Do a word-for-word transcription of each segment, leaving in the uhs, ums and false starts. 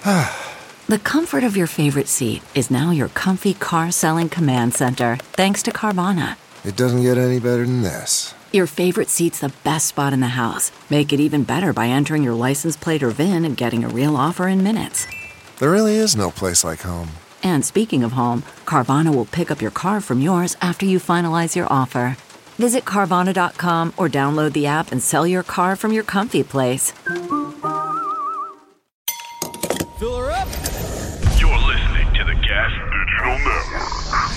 The comfort of your favorite seat is now your comfy car selling command center, thanks to Carvana. It doesn't get any better than this. Your favorite seat's the best spot in the house. Make it even better by entering your license plate or V I N and getting a real offer in minutes. There really is no place like home. And speaking of home, Carvana will pick up your car from yours after you finalize your offer. Visit Carvana dot com or download the app and sell your car from your comfy place. Fill her up. You're listening to the Gas Digital Network.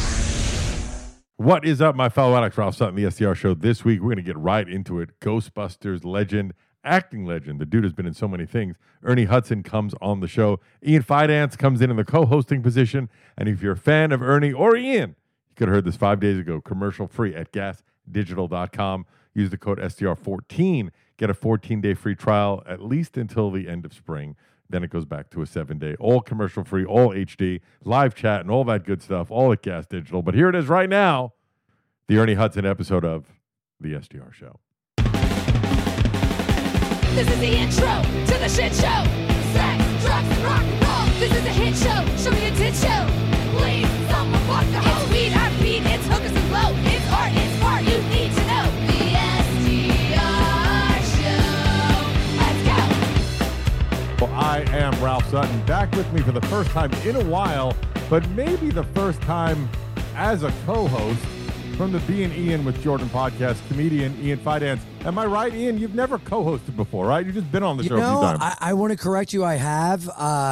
What is up, my fellow addicts? Ralph Sutton, the S D R Show. This week, we're going to get right into it. Ghostbusters legend, acting legend. The dude has been in so many things. Ernie Hudson comes on the show. Ian Fidance comes in in the co-hosting position. And if you're a fan of Ernie or Ian, you could have heard this five days ago, commercial-free at gas digital dot com. Use the code S D R fourteen. Get a fourteen-day free trial, at least until the end of spring. Then it goes back to a seven-day, all commercial-free, all H D, live chat, and all that good stuff, all at Gas Digital. But here it is right now, the Ernie Hudson episode of the S D R Show. This is the intro to the shit show. Sex, drugs, and rock and roll. This is a hit show. Show me a tit show. Please, someone fuck the hoe. It's weed, I beat, it's hookers and blow. It's art, it's art, you need to know. The S D R Show. Let's go. Well, I am Ralph Sutton, back with me for the first time in a while, but maybe the first time as a co-host from the B and Ian with Jordan podcast, comedian Ian Fidance. Am I right, Ian? You've never co-hosted before, right? You've just been on the You show know, a few times. I, I want to correct you. I have. Uh,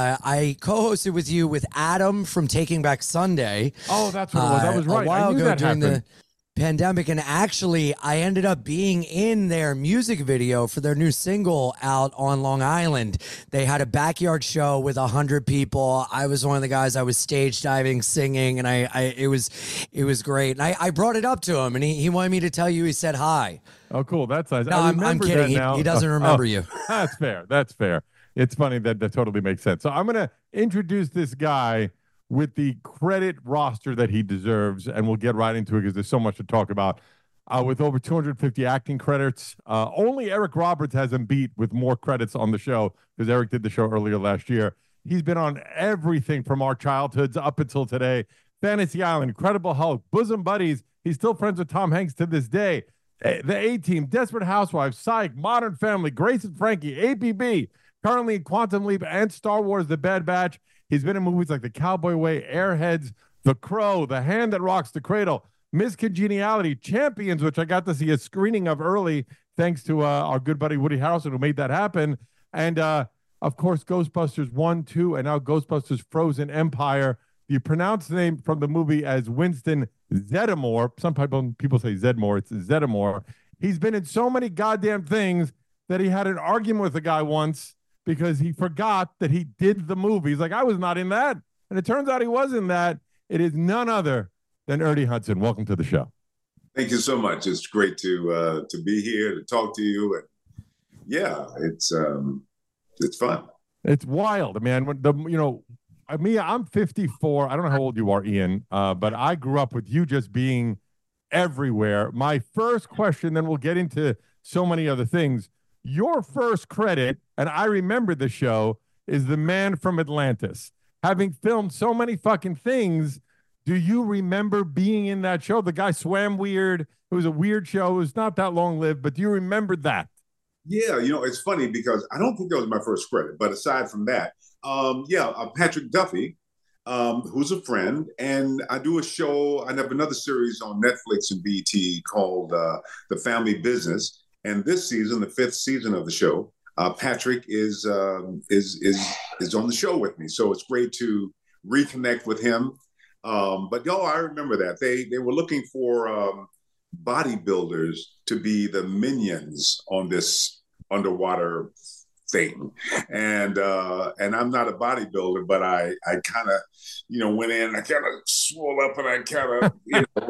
I co-hosted with you with Adam from Taking Back Sunday. Oh, that's what it was. That was uh, right. A while I knew ago that during happened. the pandemic, and actually, I ended up being in their music video for their new single out on Long Island. They had a backyard show with a hundred people. I was one of the guys. I was stage diving, singing, and I, I it was, it was great. And I, I brought it up to him, and he, he wanted me to tell you. He said hi. Oh, cool. That's nice. No, I I'm, I'm remember kidding. that He, now. he doesn't Oh, remember oh, you. That's fair. That's fair. It's funny that that totally makes sense. So I'm going to introduce this guy with the credit roster that he deserves, and we'll get right into it because there's so much to talk about. Uh, with over two hundred fifty acting credits, uh, only Eric Roberts has him beat with more credits on the show because Eric did the show earlier last year. He's been on everything from our childhoods up until today. Fantasy Island, Incredible Hulk, Bosom Buddies. He's still friends with Tom Hanks to this day. A- The A-Team, Desperate Housewives, Psych, Modern Family, Grace and Frankie, A P B, currently in Quantum Leap and Star Wars The Bad Batch. He's been in movies like The Cowboy Way, Airheads, The Crow, The Hand That Rocks the Cradle, Miss Congeniality, Champions, which I got to see a screening of early, thanks to uh, our good buddy Woody Harrelson, who made that happen. And, uh, of course, Ghostbusters one, two, and now Ghostbusters Frozen Empire. You pronounce the name from the movie as Winston Zeddemore. Some people, people say Zedmore. It's Zeddemore. He's been in so many goddamn things that he had an argument with a guy once because he forgot that he did the movie. He's like, I was not in that. And it turns out he was in that. It is none other than Ernie Hudson. Welcome to the show. Thank you so much. It's great to uh, to be here to talk to you, and yeah, it's um, it's fun. It's wild, man. When the you know, I mean, I'm fifty-four. I don't know how old you are, Ian, uh, but I grew up with you just being everywhere. My first question, then we'll get into so many other things. Your first credit, and I remember the show, is The Man from Atlantis. Having filmed so many fucking things. Do you remember being in that show? The guy swam weird. It was a weird show. It was not that long-lived, but do you remember that? Yeah, you know, it's funny because I don't think that was my first credit, but aside from that, um, yeah, uh, Patrick Duffy, um, who's a friend, and I do a show, I have another series on Netflix and B E T called uh, The Family Business, and this season, the fifth season of the show, uh, Patrick is, um, is, is, is on the show with me, so it's great to reconnect with him. Um, but yo, I remember that they they were looking for um, bodybuilders to be the minions on this underwater thing, and uh, and I'm not a bodybuilder, but I I kind of you know went in, I kind of swole up, and I kind of you know,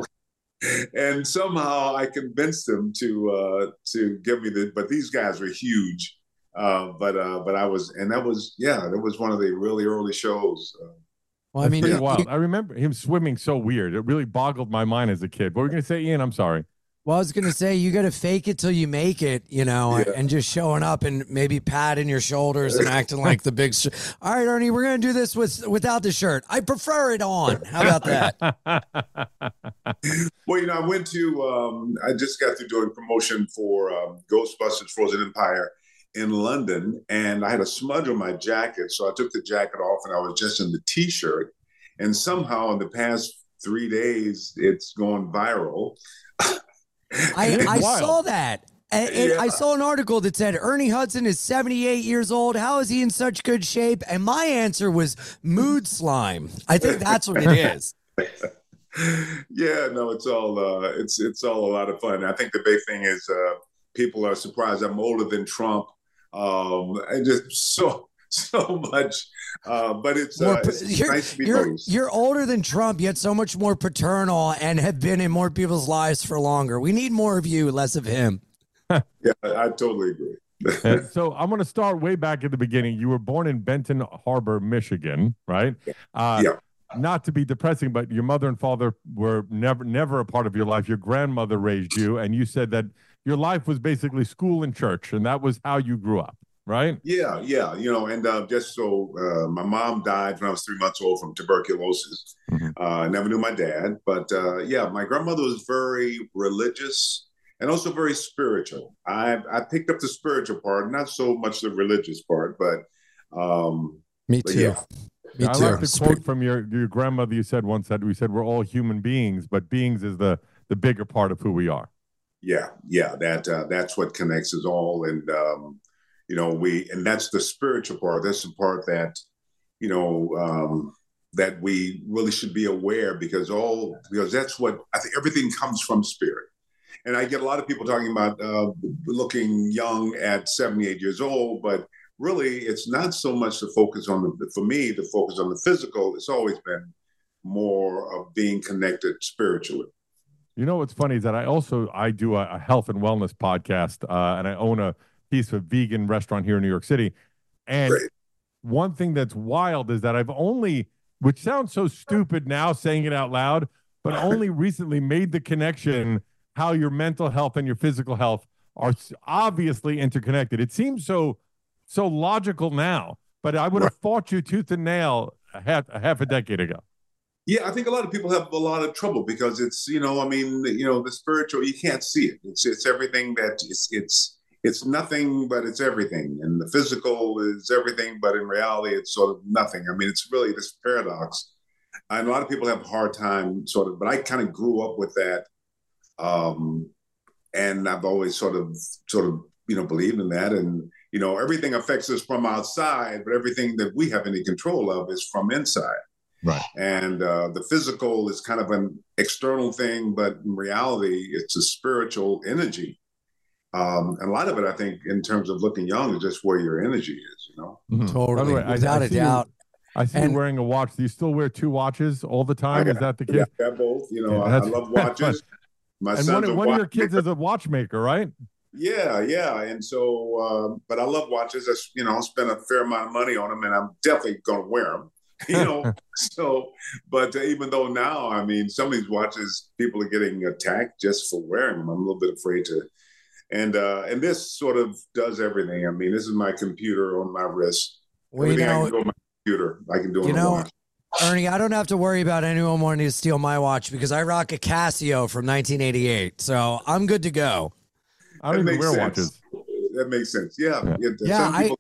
and somehow I convinced them to uh, to give me the. But these guys were huge, uh, but uh, but I was, and that was yeah, that was one of the really early shows. Uh, Well, I mean, pretty you- wild. you- I remember him swimming so weird. It really boggled my mind as a kid. What were you going to say, Ian? I'm sorry. Well, I was gonna say you got to fake it till you make it, you know, Yeah. and just showing up and maybe patting your shoulders and acting like the big. Sh- All right, Ernie, we're gonna do this with without the shirt. I prefer it on. How about that? Well, you know, I went to. Um, I just got through doing promotion for um, Ghostbusters: Frozen Empire in London, and I had a smudge on my jacket, so I took the jacket off, and I was just in the T-shirt. And somehow, in the past three days, it's gone viral. I, I wild. saw that. And, and Yeah. I saw an article that said Ernie Hudson is seventy-eight years old. How is he in such good shape? And my answer was mood slime. I think that's what it is. Yeah, no, it's all uh, it's it's all a lot of fun. I think the big thing is uh, people are surprised I'm older than Trump, um, and just so so much. Uh, but it's, More uh, pa- it's you're, nice to be you're, noticed. you're older than Trump, yet so much more paternal and have been in more people's lives for longer. We need more of you, less of him. Yeah, I totally agree. And so I'm going to start way back at the beginning. You were born in Benton Harbor, Michigan, right? Uh, Yeah. Not to be depressing, but your mother and father were never, never a part of your life. Your grandmother raised you, and you said that your life was basically school and church, and that was how you grew up, right? Yeah, yeah, you know, and uh, just so uh, my mom died when I was three months old from tuberculosis. Mhm. Uh, I never knew my dad, but uh, yeah, my grandmother was very religious and also very spiritual. I I picked up the spiritual part, not so much the religious part, but um, Me But too. yeah. Me I too. like the quote from your, your grandmother. You said once that we said we're all human beings, but beings is the the bigger part of who we are. yeah, yeah, that uh, that's what connects us all, and um, you know, we and that's the spiritual part. That's the part that you know um, that we really should be aware because all because that's what I think everything comes from spirit. And I get a lot of people talking about uh, looking young at seventy-eight years old, but really it's not so much the focus on the, for me, the focus on the physical. It's always been more of being connected spiritually. You know what's funny is that I also I do a, a health and wellness podcast, uh, and I own a piece of vegan restaurant here in New York City. And Great. one thing that's wild is that I've only, which sounds so stupid now saying it out loud, but only recently made the connection how your mental health and your physical health are s- obviously interconnected. It seems so so logical now, but I would have fought you tooth and nail a half a half a decade ago. Yeah, I think a lot of people have a lot of trouble because it's, you know, I mean, you know, the spiritual, you can't see it. It's it's everything that it's it's it's nothing, but it's everything. And the physical is everything, but in reality, it's sort of nothing. I mean, it's really this paradox. And a lot of people have a hard time sort of, but I kind of grew up with that. Um, and I've always sort of sort of, you know, believed in that. And, you know, everything affects us from outside, but everything that we have any control of is from inside. Right. And uh, the physical is kind of an external thing, but in reality, it's a spiritual energy. Um, and a lot of it, I think, in terms of looking young, is just where your energy is, you know? Mhm. By the Totally. way, I- Without I a see you- doubt. I see And- you wearing a watch. Do you still wear two watches all the time? I Is that the case? Yeah, I got both. You know, Yeah, I, I that's- love that's watches. My And son's one, a of- one of your watch- kids is a watchmaker, right? Yeah, yeah. And so, um, but I love watches. I, s- you know, I spend a fair amount of money on them, and I'm definitely going to wear them. You know, so, but uh, even though now, I mean, some of these watches, people are getting attacked just for wearing them. I'm a little bit afraid to. And uh, and this sort of does everything. I mean, this is my computer on my wrist. Well, you Everything I know, can do on my computer, I can do on you a know, watch. Ernie, I don't have to worry about anyone wanting to steal my watch because I rock a Casio from nineteen eighty-eight. So I'm good to go. I don't That even makes wear sense. watches. That makes sense. Yeah. Yeah. Yeah, Yeah, some I, people-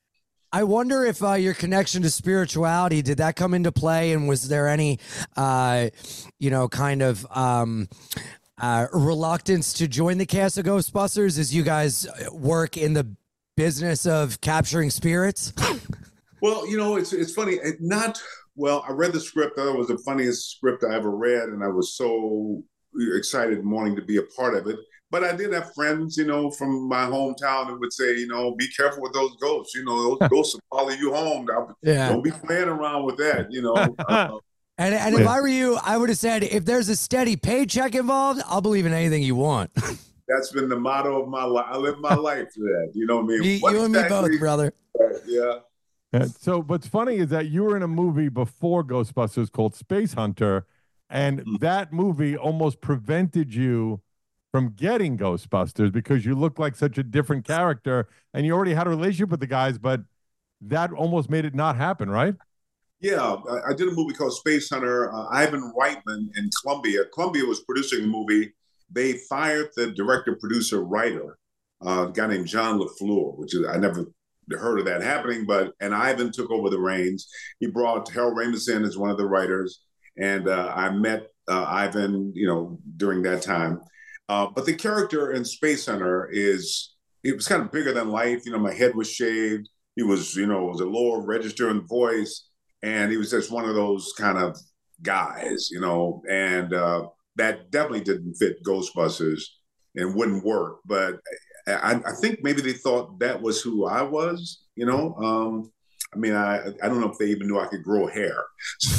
I wonder if uh, your connection to spirituality, did that come into play? And was there any, uh, you know, kind of um, uh, reluctance to join the cast of Ghostbusters as you guys work in the business of capturing spirits? Well, you know, it's it's funny. It not well. I read the script. That was the funniest script I ever read, and I was so excited and wanting to be a part of it. But I did have friends, you know, from my hometown that would say, you know, be careful with those ghosts. You know, those ghosts will follow you home. Don't, Yeah. don't be playing around with that. You know. Uh, And, and if I were you, I would have said, if there's a steady paycheck involved, I'll believe in anything you want. that's been the motto of my life. I live my life for that. You know what I mean? you, What you and me exactly- both, brother. Yeah. Yeah, so what's funny is that you were in a movie before Ghostbusters called Space Hunter, and Mm. that movie almost prevented you from getting Ghostbusters because you look like such a different character and you already had a relationship with the guys, but that almost made it not happen, right? Yeah, I, I did a movie called Space Hunter. Uh, Ivan Reitman in Columbia. Columbia was producing the movie. They fired the director, producer, writer, uh, a guy named John LaFleur, which is, I never heard of that happening, but, and Ivan took over the reins. He brought Harold Ramis in as one of the writers. And uh, I met uh, Ivan, you know, during that time. Uh, but the character in Space Hunter is, it was kind of bigger than life. You know, my head was shaved. He was, you know, was a lower register in voice. And he was just one of those kind of guys, you know, and uh, that definitely didn't fit Ghostbusters and wouldn't work. But I, I think maybe they thought that was who I was, you know. Um, I mean, I I don't know if they even knew I could grow hair. So,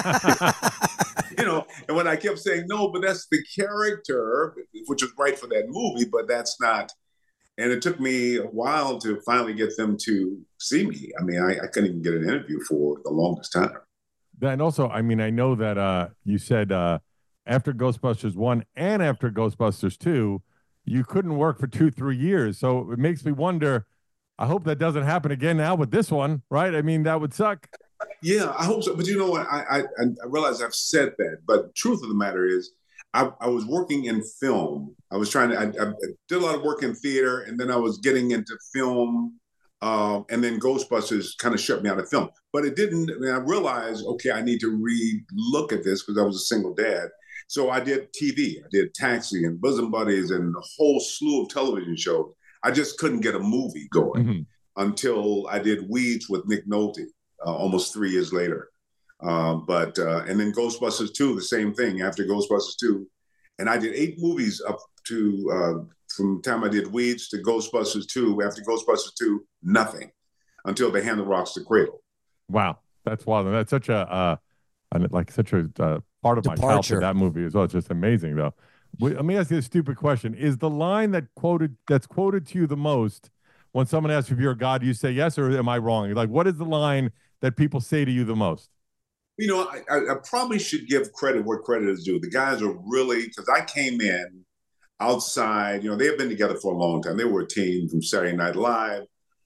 you know, and when I kept saying, no, but that's the character, which was right for that movie, but that's not. And it took me a while to finally get them to see me. I mean, I, I couldn't even get an interview for the longest time. And also, I mean, I know that uh, you said uh, after Ghostbusters one and after Ghostbusters two, you couldn't work for two, three years. So it makes me wonder, I hope that doesn't happen again now with this one, right? I mean, that would suck. Yeah, I hope so. But you know what? I, I, I realize I've said that. But the truth of the matter is, I, I was working in film. I was trying to, I, I did a lot of work in theater, and then I was getting into film. Um, and then Ghostbusters kind of shut me out of film. But it didn't, I mean, I realized, okay, I need to re-look at this because I was a single dad. So I did T V. I did Taxi and Bosom Buddies and a whole slew of television shows. I just couldn't get a movie going mm-hmm. until I did Weeds with Nick Nolte uh, almost three years later. Um, but uh, and then Ghostbusters two, the same thing after Ghostbusters two. And I did eight movies up to uh, from the time I did Weeds to Ghostbusters two. After Ghostbusters two, nothing until They Hand the Rocks to Cradle. Wow, that's wild. That's such a uh, like such a uh, part of Departure. my childhood. That movie as well. It's just amazing, though. Let me ask you a stupid question: is the line that quoted that's quoted to you the most when someone asks if you're a god, you say yes, or am I wrong? Like, what is the line that people say to you the most? You know, I, I probably should give credit where credit is due. The guys are really, because I came in outside, you know, they have been together for a long time. They were a team from Saturday Night Live.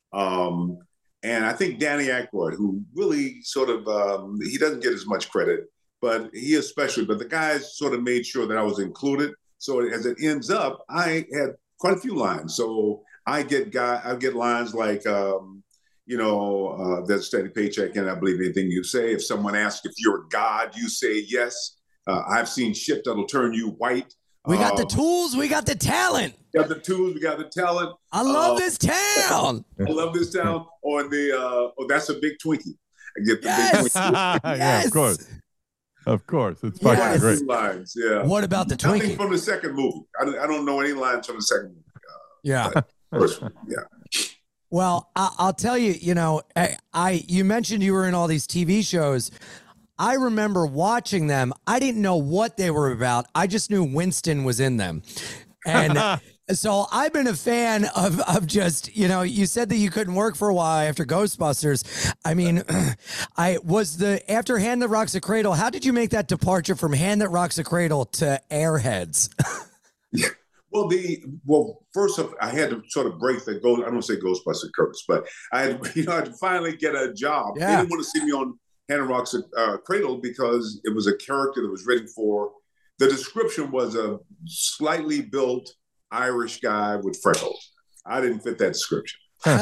Um, and I think Danny Aykroyd, who really sort of, um, he doesn't get as much credit, but he especially, but the guys sort of made sure that I was included. So as it ends up, I had quite a few lines. So I get guy, I get lines like, um, you know, uh, there's a steady paycheck, and I believe anything you say. If someone asks if you're a god, you say yes. Uh, I've seen shit that'll turn you white. We got uh, the tools. We got the talent. We got the tools. We got the talent. I love uh, this town. I love this town. Or the, uh, oh, that's a big Twinkie. I get the Yes. big Twinkie. Yeah, Yes. of course. Of course. It's Yes. fucking great. Two lines, yeah. What about the Nothing Twinkie? from the second movie. I don't, I don't know any lines from the second movie. Uh, Yeah. but first one, yeah. Well, I, I'll tell you, you know, I, I you mentioned you were in all these T V shows. I remember watching them. I didn't know what they were about. I just knew Winston was in them. And so I've been a fan of, of just, you know, you said that you couldn't work for a while after Ghostbusters. I mean, I was the, after Hand That Rocks a Cradle, how did you make that departure from Hand That Rocks a Cradle to Airheads? Yeah. Well, the well, first of I had to sort of break the ghost. I don't say Ghostbuster curse, but I had, you know, I had to finally get a job. Yeah. They didn't want to see me on Hannah Rock's uh, Cradle because it was a character that was written for. The description was a slightly built Irish guy with freckles. I didn't fit that description,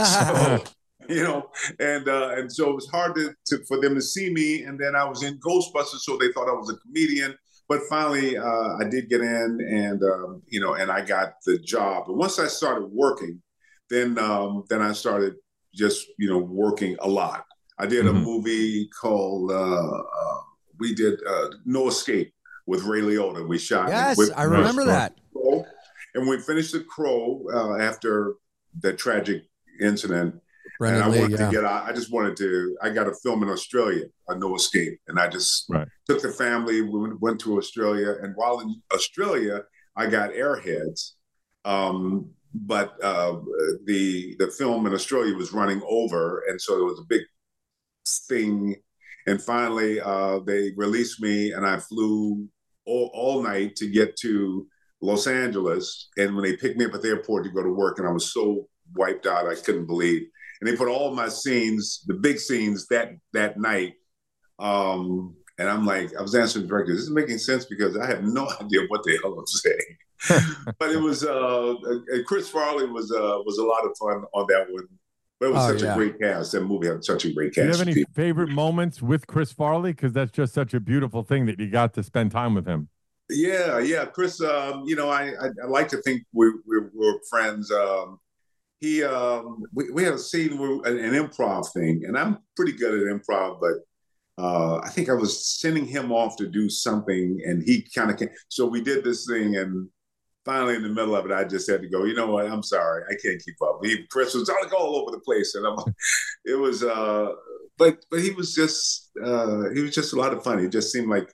so, you know, and uh, and so it was hard to, to for them to see me. And then I was in Ghostbusters, so they thought I was a comedian. But finally, uh, I did get in, and um, you know, and I got the job. And once I started working, then um, then I started just you know working a lot. I did mm-hmm. a movie called uh, uh, we did uh, No Escape with Ray Liotta. We shot. Yes, with, I remember that. Crow, and we finished The Crow uh, after that tragic incident. Brendan and I Lee, wanted yeah. to get out. I just wanted to. I got a film in Australia, a No Escape, and I just right. took the family. We went to Australia, and while in Australia, I got Airheads. Um, but uh, the the film in Australia was running over, and so it was a big thing. And finally, uh, they released me, and I flew all, all night to get to Los Angeles, and when they picked me up at the airport to go to work, and I was so wiped out, I couldn't believe. And they put all my scenes, the big scenes, that that night. Um, and I'm like, I was answering the director, this is making sense because I have no idea what the hell I'm saying. But it was, uh, and Chris Farley was uh, was a lot of fun on that one. But it was Oh, such yeah. a great cast. That movie had such a great Do you cast. have any favorite moments with Chris Farley? Because that's just such a beautiful thing that you got to spend time with him. Yeah, yeah, Chris. Um, you know, I, I I like to think we we were friends. Um, he um, we we had a scene, where, an, an improv thing, and I'm pretty good at improv, but uh, I think I was sending him off to do something, and he kind of came. So we did this thing, and finally, in the middle of it, I just had to go. You know what? I'm sorry, I can't keep up. He, Chris was all, all over the place, and I'm. It was, uh, but but he was just uh, he was just a lot of fun. He just seemed like.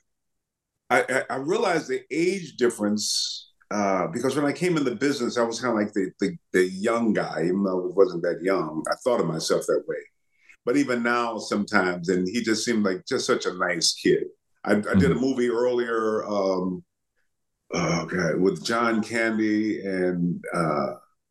I, I realized the age difference uh, because when I came in the business, I was kind of like the, the the young guy, even though I wasn't that young. I thought of myself that way. But even now, sometimes, and he just seemed like just such a nice kid. I, I did a movie earlier, um, oh God, with John Candy and uh,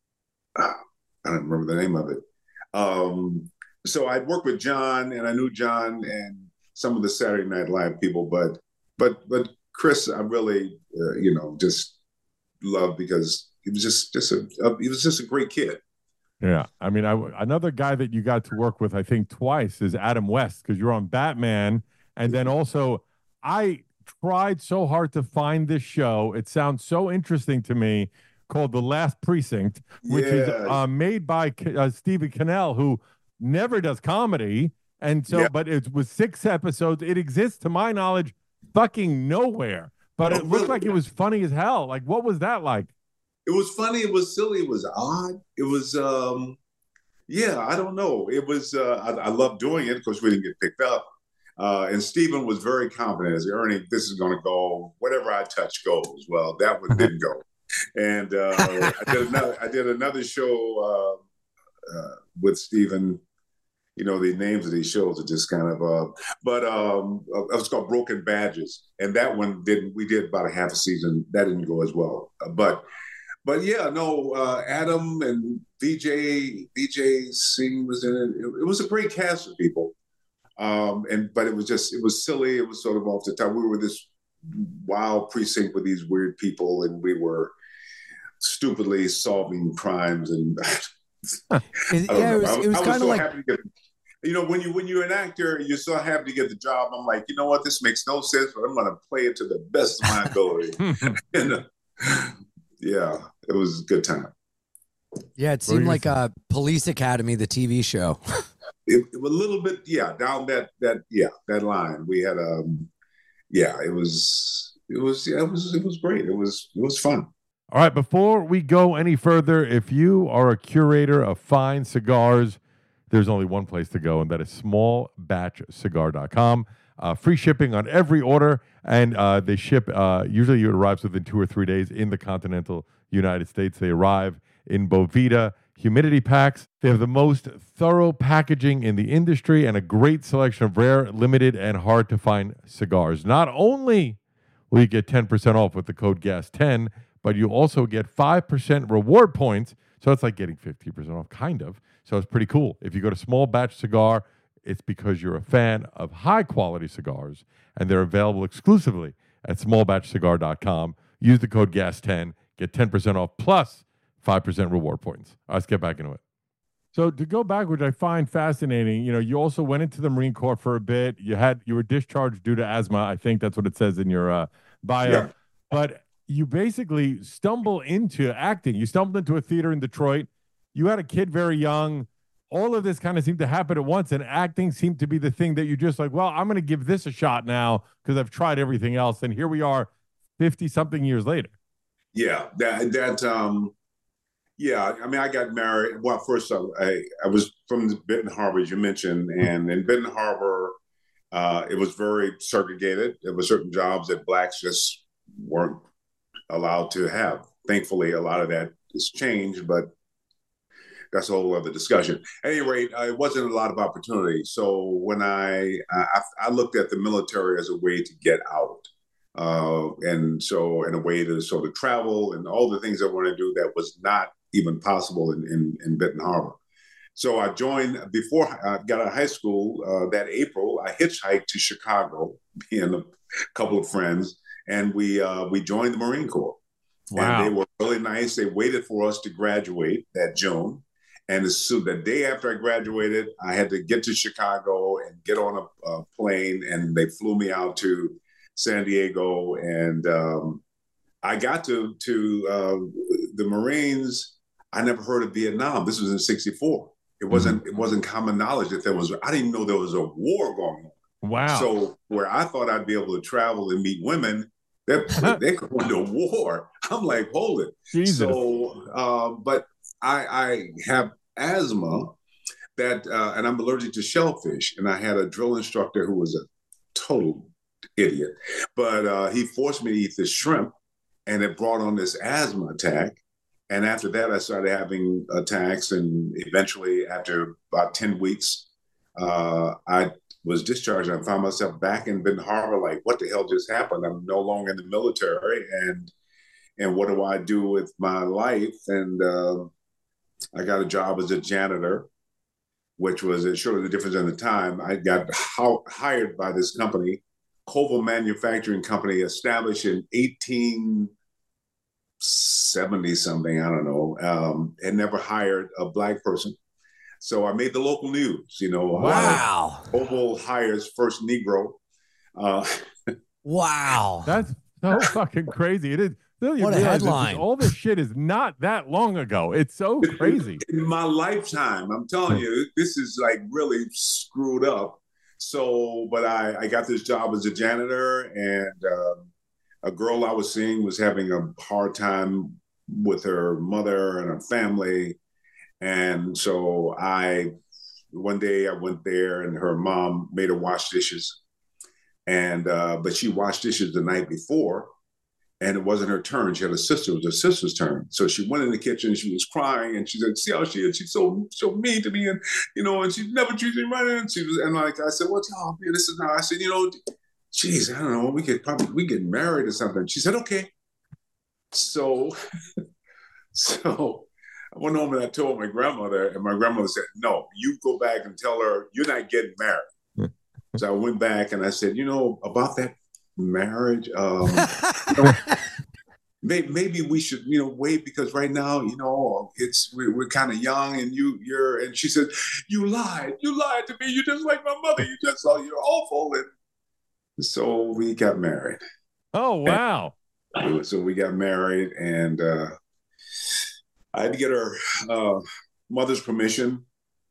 I don't remember the name of it. Um, so I'd worked with John, and I knew John and some of the Saturday Night Live people, but. But but Chris, I really uh, you know just love because he was just just a, a he was just a great kid. Yeah, I mean, I, another guy that you got to work with, I think twice, is Adam West because you're on Batman, and then also I tried so hard to find this show. It sounds so interesting to me, called The Last Precinct, which Yeah. is uh, made by uh, Stephen Cannell, who never does comedy, and so Yeah. but it was six episodes. It exists, to my knowledge, fucking nowhere, but Oh, it looked really? like it was funny as hell. Like, what was that like? It was funny. It was silly. It was odd. It was um, yeah. I don't know. It was. Uh, I, I loved doing it. Of course, we didn't get picked up. Uh, and Stephen was very confident. As Ernie, this is going to go. Whatever I touch goes. Well, that one didn't go. And uh, I did another. I did another show uh, uh, with Stephen. You know, the names of these shows are just kind of, uh, but um, it was called Broken Badges. And that one didn't, we did about a half a season. That didn't go as well. Uh, but, but yeah, no, uh, Adam and V J, V J Singh was in it. it. It was a great cast of people. Um, and, but it was just, it was silly. It was sort of off the top. We were this wild precinct with these weird people, and we were stupidly solving crimes. And It, yeah, it was, it was kind of so like. happy to get, you know, when you when you're an actor, you're so happy to get the job. I'm like, you know what, this makes no sense, but I'm going to play it to the best of my ability. and, uh, yeah, it was a good time. Yeah, it seemed like a Police Academy, the T V show. It, it was a little bit, yeah, down that that yeah that line. We had um, yeah, it was it was yeah, it was it was great. It was it was fun. All right, before we go any further, if you are a curator of fine cigars, there's only one place to go, and that is small batch cigar dot com. Uh, free shipping on every order, and uh, they ship, uh, usually it arrives within two or three days in the continental United States. They arrive in Bovita humidity packs. They have the most thorough packaging in the industry and a great selection of rare, limited, and hard-to-find cigars. Not only will you get ten percent off with the code G A S ten, but you also get five percent reward points, so it's like getting fifty percent off, kind of. So it's pretty cool. If you go to Small Batch Cigar, it's because you're a fan of high-quality cigars, and they're available exclusively at small batch cigar dot com. Use the code G A S ten, get ten percent off, plus five percent reward points. All right, let's get back into it. So to go back, which I find fascinating, you know, you also went into the Marine Corps for a bit. You had you were discharged due to asthma. I think that's what it says in your uh, bio. Yeah. But you basically stumble into acting. You stumbled into a theater in Detroit. You had a kid very young. All of this kind of seemed to happen at once, and acting seemed to be the thing that you're just like, well, I'm going to give this a shot now because I've tried everything else. And here we are fifty-something years later. Yeah, that, that um, yeah, I mean, I got married. Well, first, I, I, I was from the Benton Harbor, as you mentioned, and in Benton Harbor, uh, it was very segregated. There were certain jobs that blacks just weren't allowed to have. Thankfully, a lot of that has changed, but that's a whole other discussion. At any rate, uh, it wasn't a lot of opportunity. So when I, I I looked at the military as a way to get out, uh, and so in a way to sort of travel and all the things I wanted to do that was not even possible in, in, in Benton Harbor. So I joined, before I got out of high school uh, that April, I hitchhiked to Chicago, me and a couple of friends, and we uh, we joined the Marine Corps. Wow. And they were really nice. They waited for us to graduate that June. And so the day after I graduated, I had to get to Chicago and get on a, a plane, and they flew me out to San Diego. And um, I got to, to uh, the Marines. I never heard of Vietnam. This was in sixty-four. It wasn't mm-hmm. it wasn't common knowledge that there was, I didn't even know there was a war going on. Wow. So where I thought I'd be able to travel and meet women, they're, they're going to war. I'm like, hold it. Jesus. So, uh, but I, I have asthma that, uh, and I'm allergic to shellfish. And I had a drill instructor who was a total idiot, but uh, he forced me to eat this shrimp, and it brought on this asthma attack. And after that, I started having attacks. And eventually, after about ten weeks, uh, I was discharged. And I found myself back in Benton Harbor, like, what the hell just happened? I'm no longer in the military. And and what do I do with my life? And uh, I got a job as a janitor, which was, it showed the difference in the time. I got ho- hired by this company, Koval Manufacturing Company, established in eighteen seventy something, I don't know, um, had never hired a Black person. So I made the local news, you know. Wow. Uh, Koval hires first Negro. Uh, wow. That's so fucking crazy. It is. What a headline. This, all this shit is not that long ago. It's so crazy. In my lifetime, I'm telling you, this is like really screwed up. So, but I, I got this job as a janitor, and um, a girl I was seeing was having a hard time with her mother and her family. And so I, one day I went there, and her mom made her wash dishes. And, uh, but she washed dishes the night before, and it wasn't her turn. She had a sister. It was her sister's turn. So she went in the kitchen. She was crying, and she said, "See how she is? She's so so mean to me, and you know, and she never treats me right." And she was, and like I said, "What's up? Yeah, this is now." I said, "You know, geez, I don't know. We could probably we get married or something." She said, "Okay." So, so I went home and I told my grandmother, and my grandmother said, "No, you go back and tell her you're not getting married." So I went back and I said, "You know, about that marriage, um, you know, maybe, maybe we should, you know, wait, because right now, you know, it's we're, we're kind of young, and you you're." And she said, "You lied, you lied to me. You're just like my mother. You just oh, you're awful." And so we got married. Oh wow! And so we got married, and uh, I had to get her uh, mother's permission.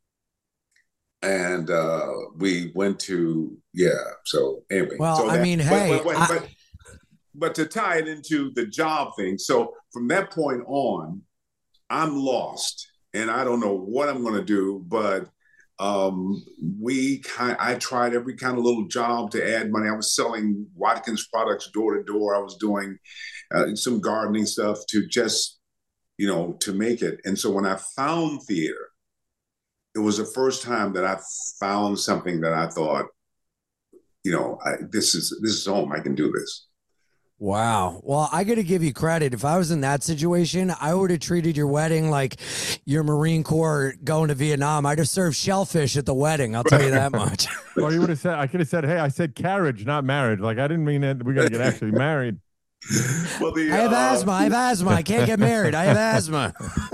And uh, we went to, yeah, so anyway. Well, so I that, mean, but, hey. But, but, I... but, but to tie it into the job thing, so from that point on, I'm lost, and I don't know what I'm going to do, but um, we kind, I tried every kind of little job to add money. I was selling Watkins products door to door. I was doing uh, some gardening stuff to just, you know, to make it. And so when I found theater, it was the first time that I found something that I thought, you know, I, this is this is home. I can do this. Wow. Well, I got to give you credit. If I was in that situation, I would have treated your wedding like your Marine Corps going to Vietnam. I'd have served shellfish at the wedding. I'll tell you that much. Or you would have said, I could have said, "Hey, I said carriage, not marriage. Like, I didn't mean it. We got to get actually married." Well, the, I have uh, asthma. I have asthma. I can't get married. I have asthma.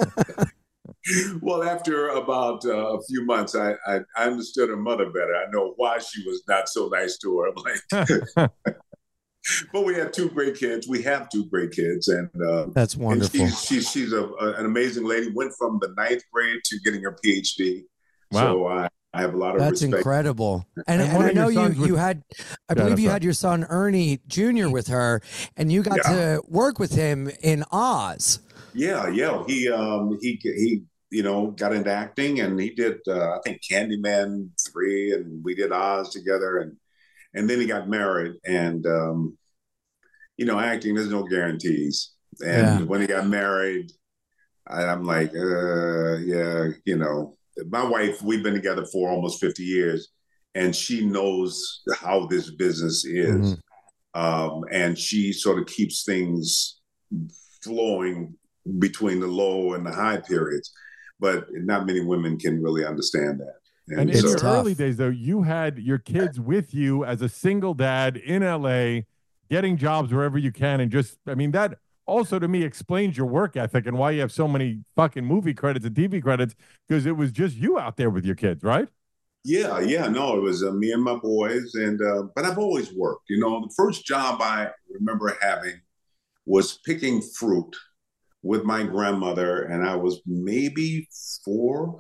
Well, after about uh, a few months, I, I I understood her mother better. I know why she was not so nice to her. I'm like, but we had two great kids. We have two great kids, and uh, that's wonderful. And she's she's, she's a, a, an amazing lady. Went from the ninth grade to getting her P H D. Wow. So I, I have a lot of That's respect. incredible. And, And and one I of your know you sons was- you had, I Yeah, believe you sorry. had your son Ernie Junior with her, and you got Yeah. to work with him in Oz. Yeah, yeah. He um he he you know got into acting, and he did uh, I think Candyman three, and we did Oz together, and and then he got married, and um you know acting, there's no guarantees, and Yeah. when he got married, I, I'm like uh yeah you know my wife, we've been together for almost fifty years, and she knows how this business is. Mhm. Um, and she sort of keeps things flowing between the low and the high periods. But not many women can really understand that. And, and in so, your tough. early days, though, you had your kids with you as a single dad in L A, getting jobs wherever you can. And just, I mean, that also to me explains your work ethic and why you have so many fucking movie credits and T V credits, because it was just you out there with your kids, right? Yeah, yeah, no, it was uh, me and my boys. And, uh, but I've always worked. You know, the first job I remember having was picking fruit with my grandmother, and I was maybe four.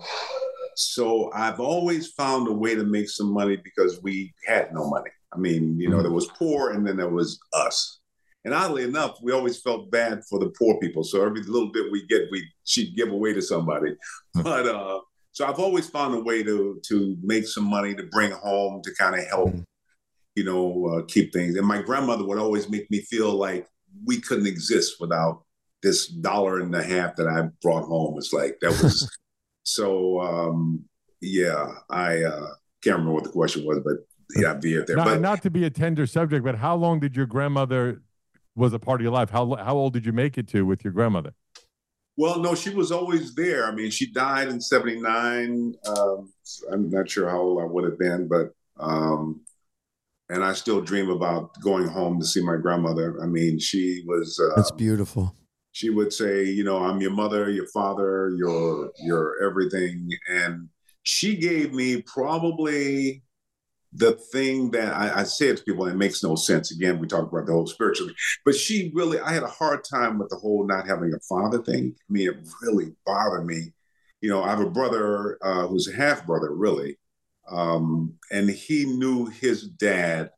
So I've always found a way to make some money because we had no money. I mean, you know, mm-hmm. there was poor and then there was us. And oddly enough, we always felt bad for the poor people. So every little bit we get, we she'd give away to somebody. Mm-hmm. But uh, so I've always found a way to to make some money to bring home to kind of help, mm-hmm. you know, uh, keep things. And my grandmother would always make me feel like we couldn't exist without this dollar and a half that I brought home. It's like that was so. Um, yeah, I uh, can't remember what the question was, but yeah, I'd be there. Not, but not to be a tender subject, but how long did your grandmother was a part of your life? How how old did you make it to with your grandmother? Well, no, she was always there. I mean, she died in seventy-nine. Um, I'm not sure how old I would have been, but um, and I still dream about going home to see my grandmother. I mean, she was. Uh, That's beautiful. She would say, you know, I'm your mother, your father, your your everything. And she gave me probably the thing that I, I say it to people, and it makes no sense. Again, we talk about the whole spiritually, but she really, I had a hard time with the whole not having a father thing. I mean, it really bothered me. You know, I have a brother uh, who's a half brother, really. Um, and he knew his dad.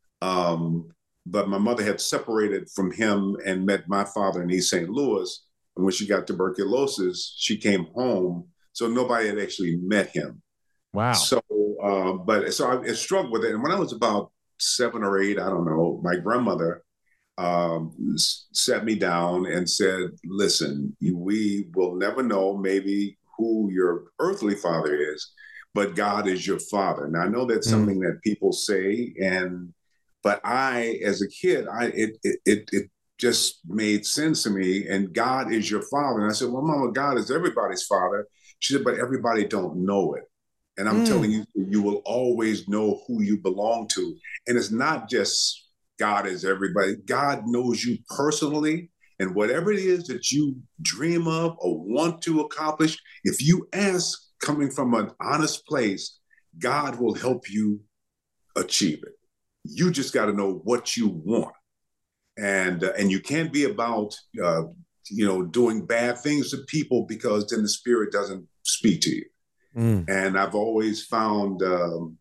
Um, But my mother had separated from him and met my father in East Saint Louis. And when she got tuberculosis, she came home. So nobody had actually met him. Wow. So, uh, but so I, I struggled with it. And when I was about seven or eight, I don't know, my grandmother um, sat me down and said, listen, we will never know maybe who your earthly father is, but God is your father. Now, I know that's mm. something that people say, and But I, as a kid, I it, it it it just made sense to me. And God is your father. And I said, well, Mama, God is everybody's father. She said, but everybody don't know it. And I'm mm. telling you, you will always know who you belong to. And it's not just God is everybody. God knows you personally. And whatever it is that you dream of or want to accomplish, if you ask coming from an honest place, God will help you achieve it. You just got to know what you want. And uh, and you can't be about, uh, you know, doing bad things to people, because then the spirit doesn't speak to you. Mm. And I've always found, um,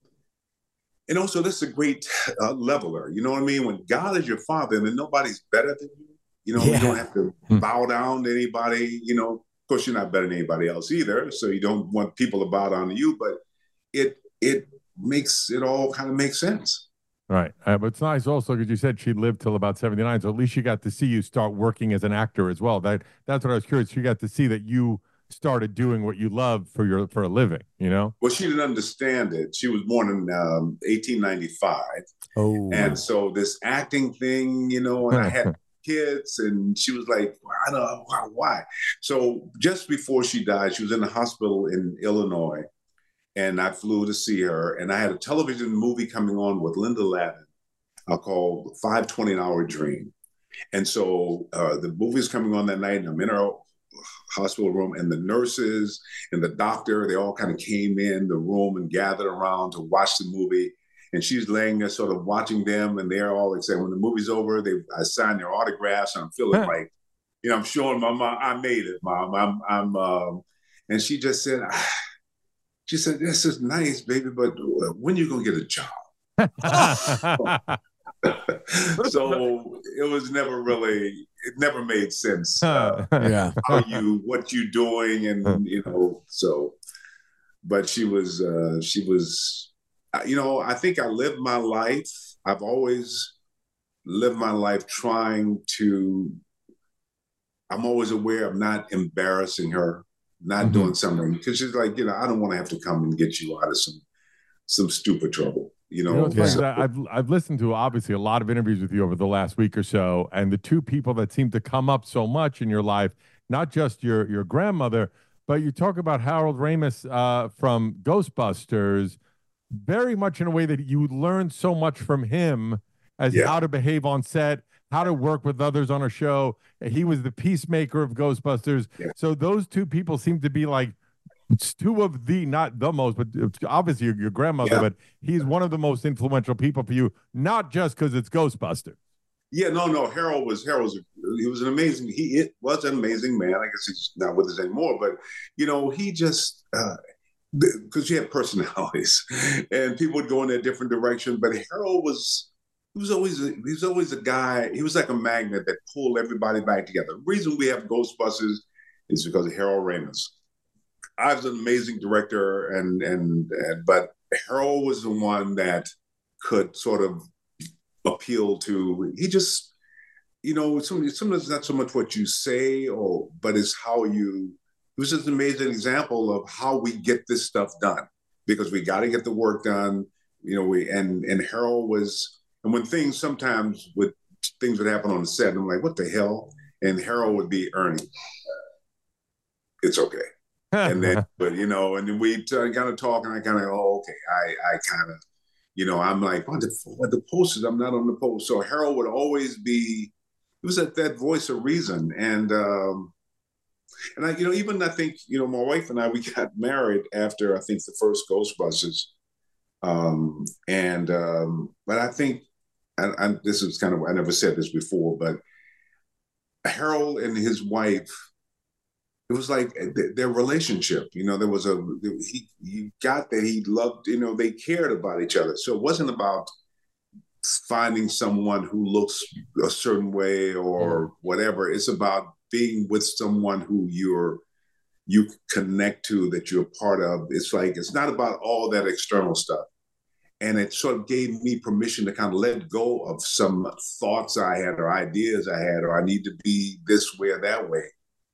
and also this is a great uh, leveler. You know what I mean? When God is your father, then nobody's better than you. You know, yeah. you don't have to mm. bow down to anybody. You know, of course, you're not better than anybody else either. So you don't want people to bow down to you, but it it makes it all kind of make sense. Right. Uh, but it's nice also because you said she lived till about seventy-nine. So at least she got to see you start working as an actor as well. That That's what I was curious. She got to see that you started doing what you love for your for a living, you know? Well, she didn't understand it. She was born in um, eighteen ninety-five. Oh. And so this acting thing, you know, and I had kids, and she was like, I don't know, why, why? So just before she died, she was in the hospital in Illinois. And I flew to see her, and I had a television movie coming on with Linda Lavin uh, called five twenty an Hour Dream. And so uh, the movie's coming on that night, and I'm in her hospital room, and the nurses and the doctor, they all kind of came in the room and gathered around to watch the movie. And she's laying there sort of watching them, and they're all excited. When the movie's over, they I signed their autographs, and I'm feeling huh. like, you know, I'm showing my mom, I made it, Mom. I'm, I'm, um, and she just said, ah, she said, this is nice, baby, but when you going to get a job? So it was never really, it never made sense. Uh, yeah. How you, what you doing, and, you know, so, but she was, uh, she was, you know, I think I lived my life. I've always lived my life trying to, I'm always aware of not embarrassing her. Not mm-hmm. doing something, because she's like, you know, I don't want to have to come and get you out of some some stupid trouble. You You know, know, it's funny, so- 'cause I- I've I've listened to obviously a lot of interviews with you over the last week or so, and the two people that seem to come up so much in your life, not just your your grandmother, but you talk about Harold Ramis uh, from Ghostbusters, very much in a way that you learned so much from him as Yeah. how to behave on set, how to work with others on a show. He was the peacemaker of Ghostbusters. Yeah. So those two people seem to be like it's two of the, not the most, but obviously your, your grandmother, Yeah. but he's one of the most influential people for you, not just because it's Ghostbusters. Yeah, no, no. Harold was Harold's. He was an amazing. He it was an amazing man. I guess he's not with us anymore, but you know, he just because you had personalities, and people would go in a different direction. But Harold was. He was always a, he was always a guy. He was like a magnet that pulled everybody back together. The reason we have Ghostbusters is because of Harold Ramis. I was an amazing director, and and, and but Harold was the one that could sort of appeal to. He just, you know, sometimes it's not so much what you say, or but it's how you. It was just an amazing example of how we get this stuff done, because we got to get the work done. You know, we and and Harold was, and when things sometimes with things would happen on the set, I'm like, what the hell? And Harold would be Ernie. It's okay. And then, but you know, and then we kind of talk, and I kind of, oh, okay, I, I kind of, you know, I'm like, what the, what the posters? I'm not on the post. So Harold would always be, it was that that voice of reason, and um, and I, you know, even I think, you know, my wife and I, we got married after I think the first Ghostbusters, um, and um, but I think, and, and this is kind of, I never said this before, but Harold and his wife. It was like their relationship, you know, there was a, he, he got that he loved, you know, they cared about each other. So it wasn't about finding someone who looks a certain way or whatever. It's about being with someone who you're, you connect to, that you're part of. It's like, it's not about all that external stuff. And it sort of gave me permission to kind of let go of some thoughts I had or ideas I had, or I need to be this way or that way.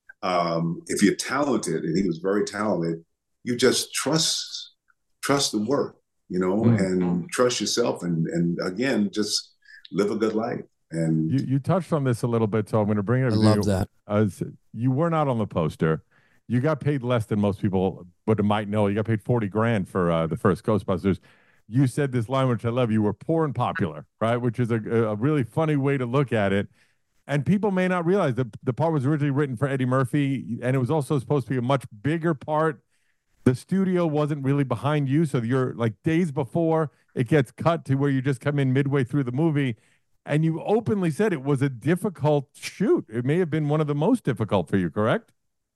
Um, if you're talented, and he was very talented, you just trust trust the work, you know, mm-hmm. and trust yourself, and and again, just live a good life. And you, you touched on this a little bit, so I'm going to bring it up. I love you. that. Uh, you were not on the poster. You got paid less than most people would might know. You got paid forty grand for uh, the first Ghostbusters. You said this line, which I love. You were poor and popular, right? Which is a, a really funny way to look at it. And people may not realize that the part was originally written for Eddie Murphy, and it was also supposed to be a much bigger part. The studio wasn't really behind you, so you're like days before it gets cut to where you just come in midway through the movie, and you openly said it was a difficult shoot. It may have been one of the most difficult for you, correct?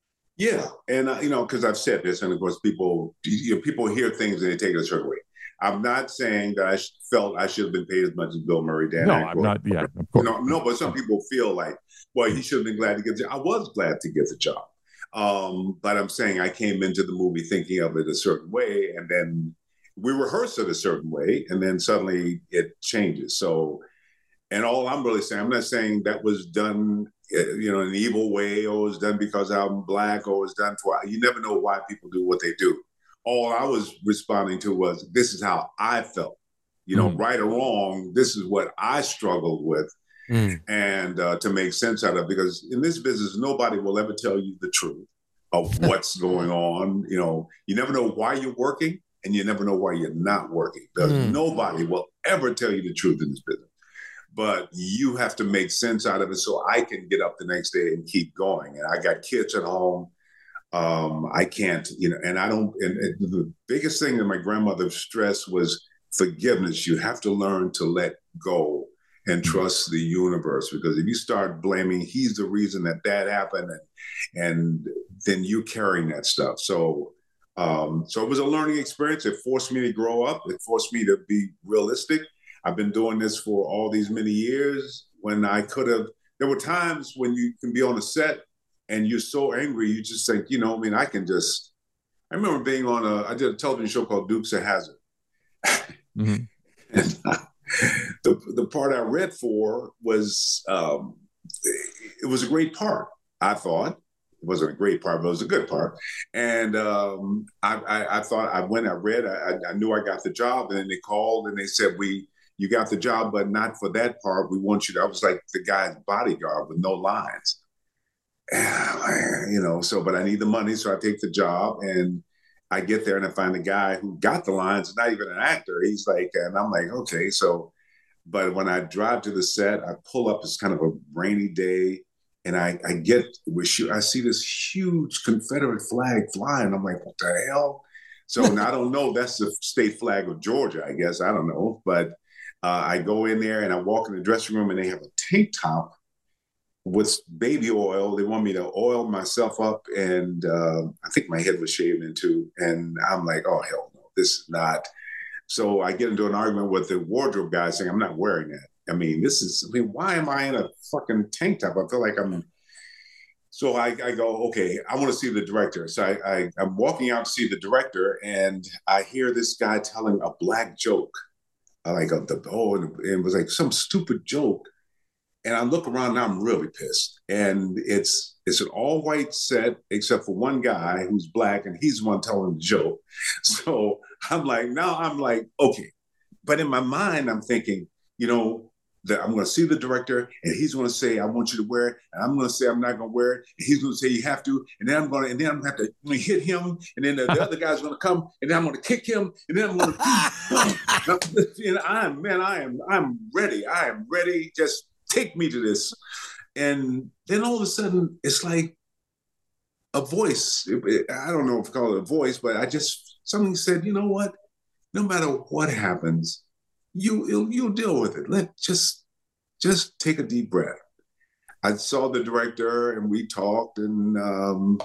Yeah, and uh, you know, because I've said this, and of course, people you know, people hear things and they take it a certain way. I'm not saying that I felt I should have been paid as much as Bill Murray, Dan No, Aykroyd. I'm not. Yeah, of course. No, no, but some people feel like, well, he should have been glad to get the job. I was glad to get the job. Um, but I'm saying I came into the movie thinking of it a certain way, and then we rehearsed it a certain way, and then suddenly it changes. So, and all I'm really saying, I'm not saying that was done, you know, in an evil way, or was done because I'm Black, or was done for, you never know why people do what they do. All I was responding to was, this is how I felt, you know, mm. right or wrong. This is what I struggled with, mm. and uh, to make sense out of, because in this business, nobody will ever tell you the truth of what's going on. You know, you never know why you're working, and you never know why you're not working. Because mm. nobody will ever tell you the truth in this business. But you have to make sense out of it so I can get up the next day and keep going. And I got kids at home. Um, I can't, you know, and I don't, and, and the biggest thing that my grandmother stressed was forgiveness. You have to learn to let go and trust the universe, because if you start blaming, he's the reason that that happened, and, and then you're carrying that stuff. So, um, so it was a learning experience. It forced me to grow up. It forced me to be realistic. I've been doing this for all these many years when I could have, there were times when you can be on a set and you're so angry, you just think, you know, I mean, I can just, I remember being on a, I did a television show called Dukes of Hazzard. Mm-hmm. And uh, the, the part I read for was, um, it was a great part, I thought. wasn't a great part, but it was a good part. And um, I, I, I thought I went, I read, I, I knew I got the job, and then they called and they said, "We, you got the job, but not for that part. We want you to." I was like the guy's bodyguard with no lines, and, you know. So, but I need the money, so I take the job, and I get there and I find the guy who got the lines, not even an actor. He's like, and I'm like, okay, so. But when I drive to the set, I pull up. It's kind of a rainy day. And I, I get, I see this huge Confederate flag flying. I'm like, what the hell? So now I don't know. That's the state flag of Georgia, I guess. I don't know. But uh, I go in there and I walk in the dressing room and they have a tank top with baby oil. They want me to oil myself up. And uh, I think my head was shaved in too. And I'm like, oh, hell no, this is not. So I get into an argument with the wardrobe guy saying, I'm not wearing that. I mean, this is, I mean, why am I in a fucking tank top? I feel like I'm, so I, I go, okay, I want to see the director. So I, I, I'm walking out to see the director and I hear this guy telling a black joke. I like, a, the, oh, and it was like some stupid joke. And I look around and I'm really pissed. And it's, it's an all white set, except for one guy who's black and he's the one telling the joke. So I'm like, now I'm like, okay. But in my mind, I'm thinking, you know, that I'm going to see the director and he's going to say, I want you to wear it. And I'm going to say, I'm not going to wear it. And he's going to say, you have to. And then I'm going to, and then I'm going to have to hit him. And then the, the other guy's going to come and then I'm going to kick him. And then I'm going to, and I'm, man, I am, I'm ready. I am ready. Just take me to this. And then all of a sudden it's like a voice. It, it, I don't know if I call it a voice, but I just, something said, you know what? No matter what happens, You you'll, you'll deal with it. Let just just take a deep breath. I saw the director and we talked, and um,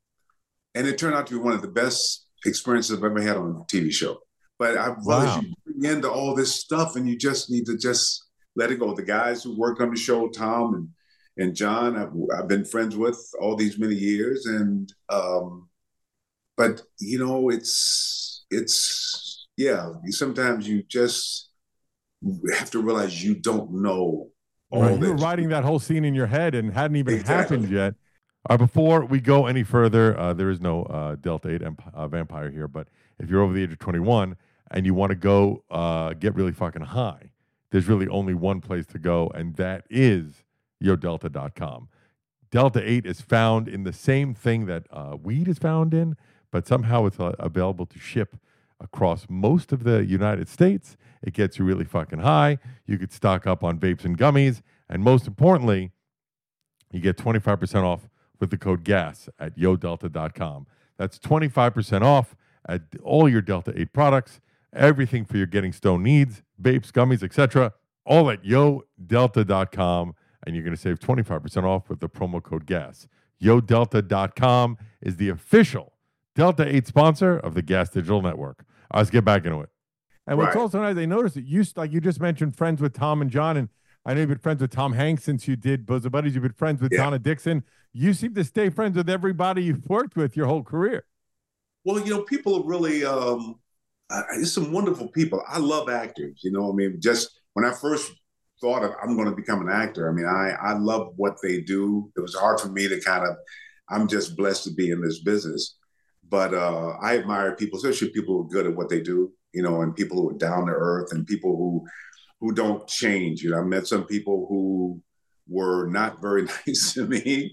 and it turned out to be one of the best experiences I've ever had on a T V show. But I realized wow. you bring into all this stuff, and you just need to just let it go. The guys who worked on the show, Tom and and John, I've, I've been friends with all these many years, and um, but you know, it's it's yeah. Sometimes you just have to realize you don't know all right, that. you were writing that whole scene in your head and hadn't even Exactly. happened yet. Uh, before we go any further, uh, there is no uh, Delta eight emp- uh, vampire here, but if you're over the age of twenty-one and you want to go uh, get really fucking high, there's really only one place to go, and that is yo delta dot com. Delta eight is found in the same thing that uh, weed is found in, but somehow it's uh, available to ship across most of the United States. It gets you really fucking high. You could stock up on vapes and gummies. And most importantly, you get twenty-five percent off with the code GAS at yo delta dot com. That's twenty-five percent off at all your Delta eight products, everything for your getting stoned needs, vapes, gummies, et cetera, all at yo delta dot com. And you're going to save twenty-five percent off with the promo code GAS. yo delta dot com is the official Delta eight sponsor of the Gas Digital Network. All right, let's get back into it. And what's Right. also nice, I noticed that you, like you just mentioned, friends with Tom and John, and I know you've been friends with Tom Hanks since you did Bosom Buddies. You've been friends with Yeah. Donna Dixon. You seem to stay friends with everybody you've worked with your whole career. Well, you know, people are really, um, uh, there's some wonderful people. I love actors, you know, I mean, just when I first thought of, I'm going to become an actor, I mean, I, I love what they do. It was hard for me to kind of, I'm just blessed to be in this business. But uh, I admire people, especially people who are good at what they do, you know, and people who are down to earth and people who who don't change. You know, I met some people who were not very nice to me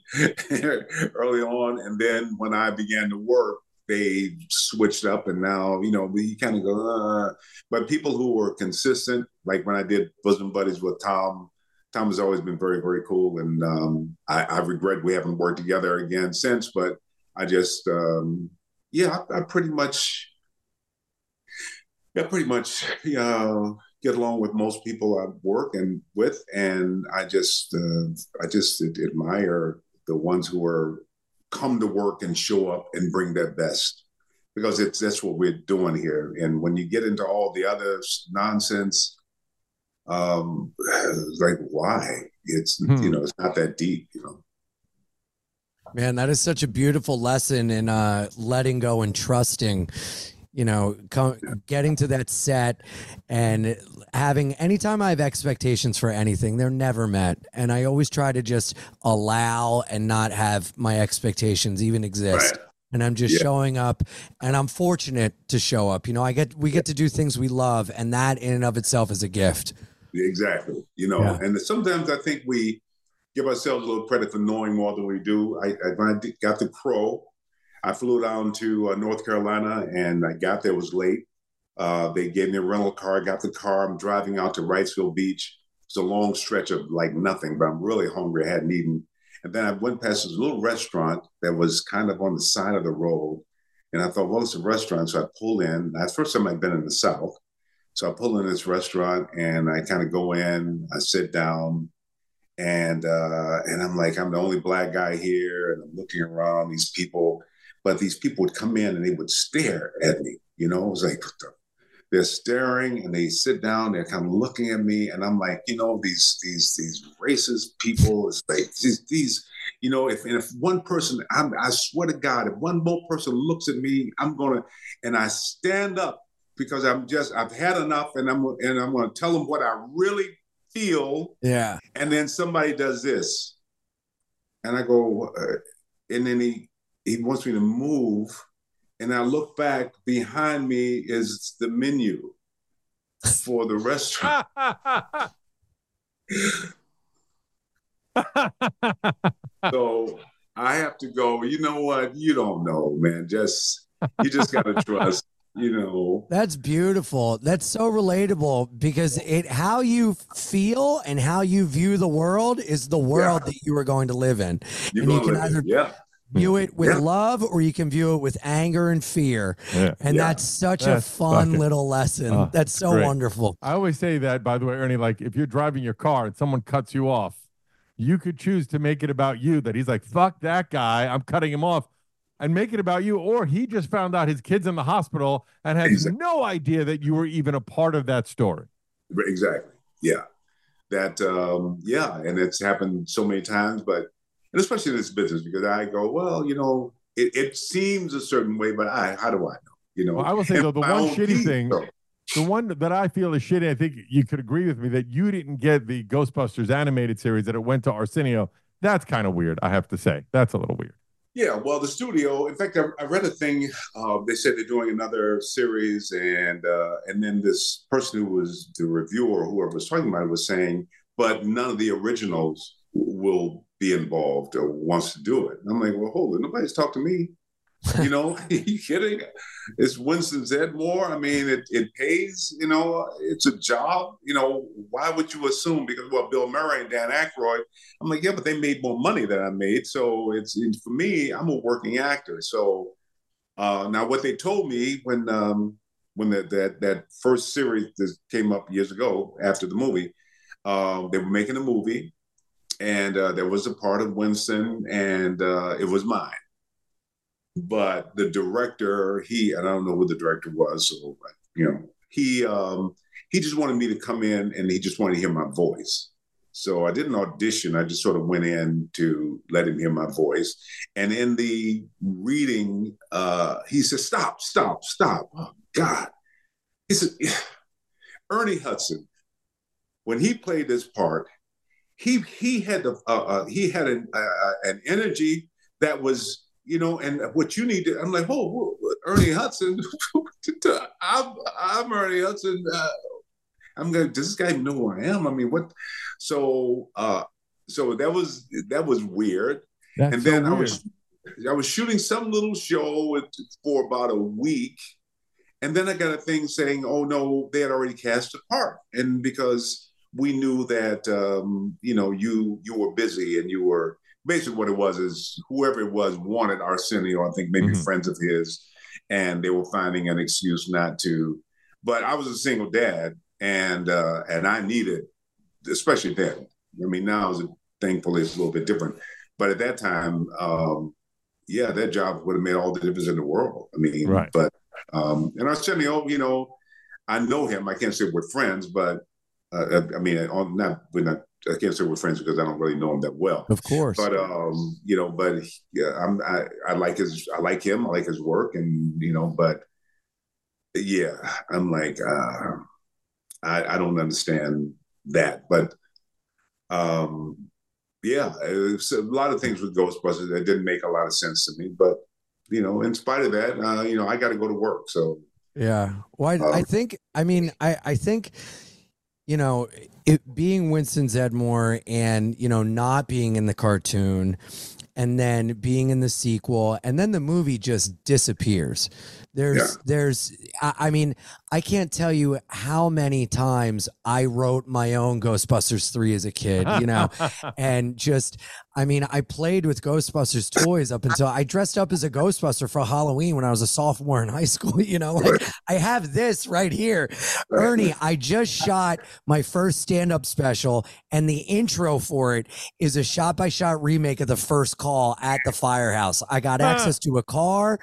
early on. And then when I began to work, they switched up and now, you know, we kind of go, uh, but people who were consistent, like when I did Bosom Buddies with Tom, Tom has always been very, very cool. And um, I, I regret we haven't worked together again since, but I just, um, yeah, I, I pretty much, yeah, pretty much uh, get along with most people I work and with, and I just, uh, I just admire the ones who are come to work and show up and bring their best, because it's that's what we're doing here. And when you get into all the other nonsense, um, like why? It's hmm. you know, it's not that deep, you know. Man, that is such a beautiful lesson in uh, letting go and trusting. You know, co- getting to that set and having, anytime I have expectations for anything, they're never met. And I always try to just allow and not have my expectations even exist. Right. And I'm just Yeah. showing up, and I'm fortunate to show up. You know, I get, we get to do things we love, and that in and of itself is a gift. Exactly. You know, Yeah. and sometimes I think we give ourselves a little credit for knowing more than we do. I, I when I did- got the Crow, I flew down to uh, North Carolina, and I got there, it was late. Uh, they gave me a rental car. I got the car. I'm driving out to Wrightsville Beach. It's a long stretch of like nothing, but I'm really hungry. I hadn't eaten. And then I went past this little restaurant that was kind of on the side of the road. And I thought, well, it's a restaurant. So I pull in. That's the first time I've been in the South. So I pull in this restaurant, and I kind of go in. I sit down. And uh, and I'm like, I'm the only black guy here. And I'm looking around, these people. But these people would come in and they would stare at me. You know, it was like, they're staring, and they sit down, they're kind of looking at me, and I'm like, you know, these these these racist people, it's like these, these you know, if and if one person, I'm, I swear to God, if one more person looks at me, I'm gonna, and I stand up because I'm just, I've had enough, and I'm and I'm gonna tell them what I really feel. Yeah. And then somebody does this, and I go, uh, and then he he wants me to move. And I look back, behind me is the menu for the restaurant. So I have to go, you know what? You don't know, man. Just, you just got to trust, you know. That's beautiful. That's so relatable, because it, how you feel and how you view the world is the world Yeah. that you are going to live in. You're and you gonna can live it. either Yeah. view it with Yeah. love, or you can view it with anger and fear. Yeah. And Yeah. that's such That's a fun fucking- little lesson. Oh, that's so great. wonderful. I always say that, by the way, Ernie, like if you're driving your car and someone cuts you off, you could choose to make it about you, that he's like, fuck that guy, I'm cutting him off, and make it about you. Or he just found out his kid's in the hospital and has Exactly. no idea that you were even a part of that story. Exactly. Yeah. That, um, yeah. And it's happened so many times, but, and especially in this business, because I go, well, you know, it, it seems a certain way, but I, how do I know? You know, Well, I will say, And though, the my one own shitty team, thing, though. the one that I feel is shitty, I think you could agree with me, that you didn't get the Ghostbusters animated series, that it went to Arsenio. That's kind of weird, I have to say. That's a little weird. Yeah, well, the studio. In fact, I, I read a thing. Uh, they said they're doing another series, and uh, and then this person who was the reviewer, whoever was talking about it, was saying, but none of the originals will be involved or wants to do it. And I'm like, well, hold it. Nobody's talked to me. You know, are you kidding? It's Winston Zedmore. I mean, it, it pays, you know, it's a job. You know, why would you assume? Because, well, Bill Murray and Dan Aykroyd, I'm like, yeah, but they made more money than I made. So it's, it's for me, I'm a working actor. So uh, now what they told me when um, when the, that, that first series that came up years ago after the movie, uh, they were making a movie, and uh, there was a part of Winston, and uh, it was mine. But the director, he, and I don't know who the director was, so, you know, he um, he just wanted me to come in, and he just wanted to hear my voice. So I didn't audition. I just sort of went in to let him hear my voice. And in the reading, uh, he said, stop, stop, stop. Oh, God. He said, Ernie Hudson, when he played this part, he he had a, uh, uh, he had an, uh, an energy that was, you know, and what you need to, I'm like, oh, whoa, Ernie Hudson, I'm, I'm Ernie Hudson. Uh, I'm going, does this guy even know who I am? I mean, what? So, uh, so that was, that was weird. That's and so then I weird. was, I was shooting some little show with, for about a week. And then I got a thing saying, oh no, they had already cast a part. And because we knew that, um, you know, you, you were busy, and you were, basically what it was is whoever it was wanted Arsenio, I think maybe Mhm. friends of his, and they were finding an excuse not to. But I was a single dad, and uh, and I needed, especially then. I mean, now is thankfully it's a little bit different, but at that time, um, yeah, that job would have made all the difference in the world. I mean, Right. but um, and Arsenio, you know, I know him. I can't say we're friends, but uh, I mean, on not we're not. I can't say we're friends because I don't really know him that well. Of course. But um, you know, but yeah, I'm I, I like his I like him. I like his work, and you know, but yeah, I'm like, uh, I, I don't understand that. But um, yeah, it's a lot of things with Ghostbusters that didn't make a lot of sense to me. But you know, in spite of that, uh, you know, I got to go to work. So Yeah. Well, I, I um, think, I mean, I, I think, you know, it being Winston Zedmore and, you know, not being in the cartoon and then being in the sequel and then the movie just disappears. There's, yeah, there's, I, I mean, I can't tell you how many times I wrote my own Ghostbusters three as a kid, you know, and just, I mean, I played with Ghostbusters toys up until I dressed up as a Ghostbuster for Halloween when I was a sophomore in high school, you know, like I have this right here. Ernie, I just shot my first stand-up special and the intro for it is a shot-by-shot remake of the first call at the firehouse. I got access to a car.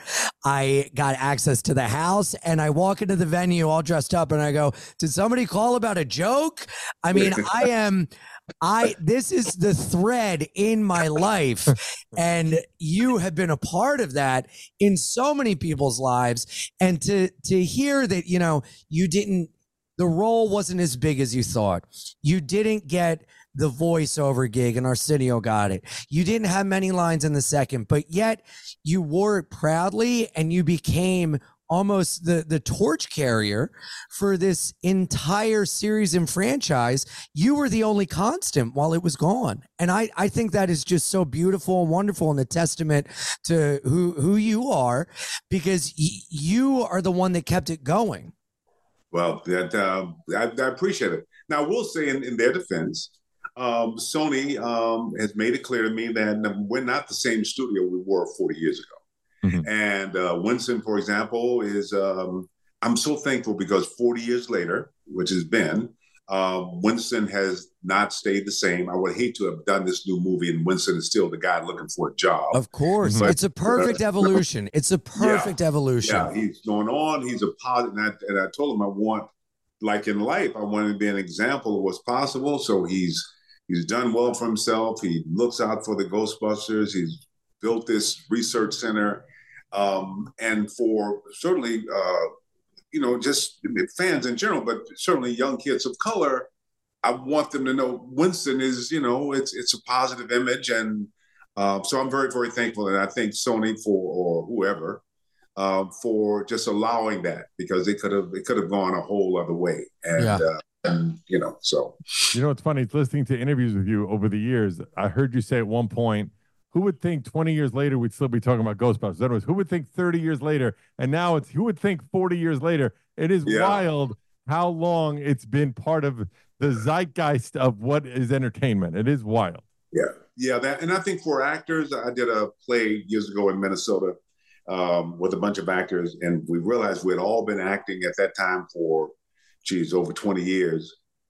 I got access to the house and I walk into the venue all dressed up and I go, did somebody call about a joke? I mean, I am, I, this is the thread in my life. And you have been a part of that in so many people's lives. And to, to hear that, you know, you didn't, the role wasn't as big as you thought. You didn't get the voiceover gig and Arsenio got it. You didn't have many lines in the second, but yet you wore it proudly and you became almost the, the torch carrier for this entire series and franchise. You were the only constant while it was gone. And I, I think that is just so beautiful and wonderful and a testament to who, who you are, because y- you are the one that kept it going. well, that uh, I, I appreciate it. Now, I will say in, in their defense, um, Sony um, has made it clear to me that we're not the same studio we were forty years ago. Mm-hmm. And uh, Winston, for example, is um, I'm so thankful because forty years later, which has been, uh, Winston has not stayed the same. I would hate to have done this new movie and Winston is still the guy looking for a job. Of course. But, it's a perfect uh, evolution. It's a perfect yeah, evolution. Yeah, he's going on. He's a positive. And I, and I told him I want, like in life, I want to be an example of what's possible. So he's he's done well for himself. He looks out for the Ghostbusters. He's built this research center. Um, and for certainly, uh, you know, just fans in general, but certainly young kids of color, I want them to know Winston is, you know, it's it's a positive image. And uh, so I'm very, very thankful. And I thank Sony for, or whoever, uh, for just allowing that, because it could have it could have gone a whole other way. And, yeah. uh, and, you know, so. You know, it's funny, it's listening to interviews with you over the years. I heard you say at one point, who would think twenty years later we'd still be talking about Ghostbusters? That was, who would think thirty years later? And now it's, who would think forty years later? It is yeah. wild how long it's been part of the zeitgeist of what is entertainment. It is wild. Yeah, yeah. That, and I think for actors, I did a play years ago in Minnesota um, with a bunch of actors, and we realized we had all been acting at that time for, geez, over twenty years.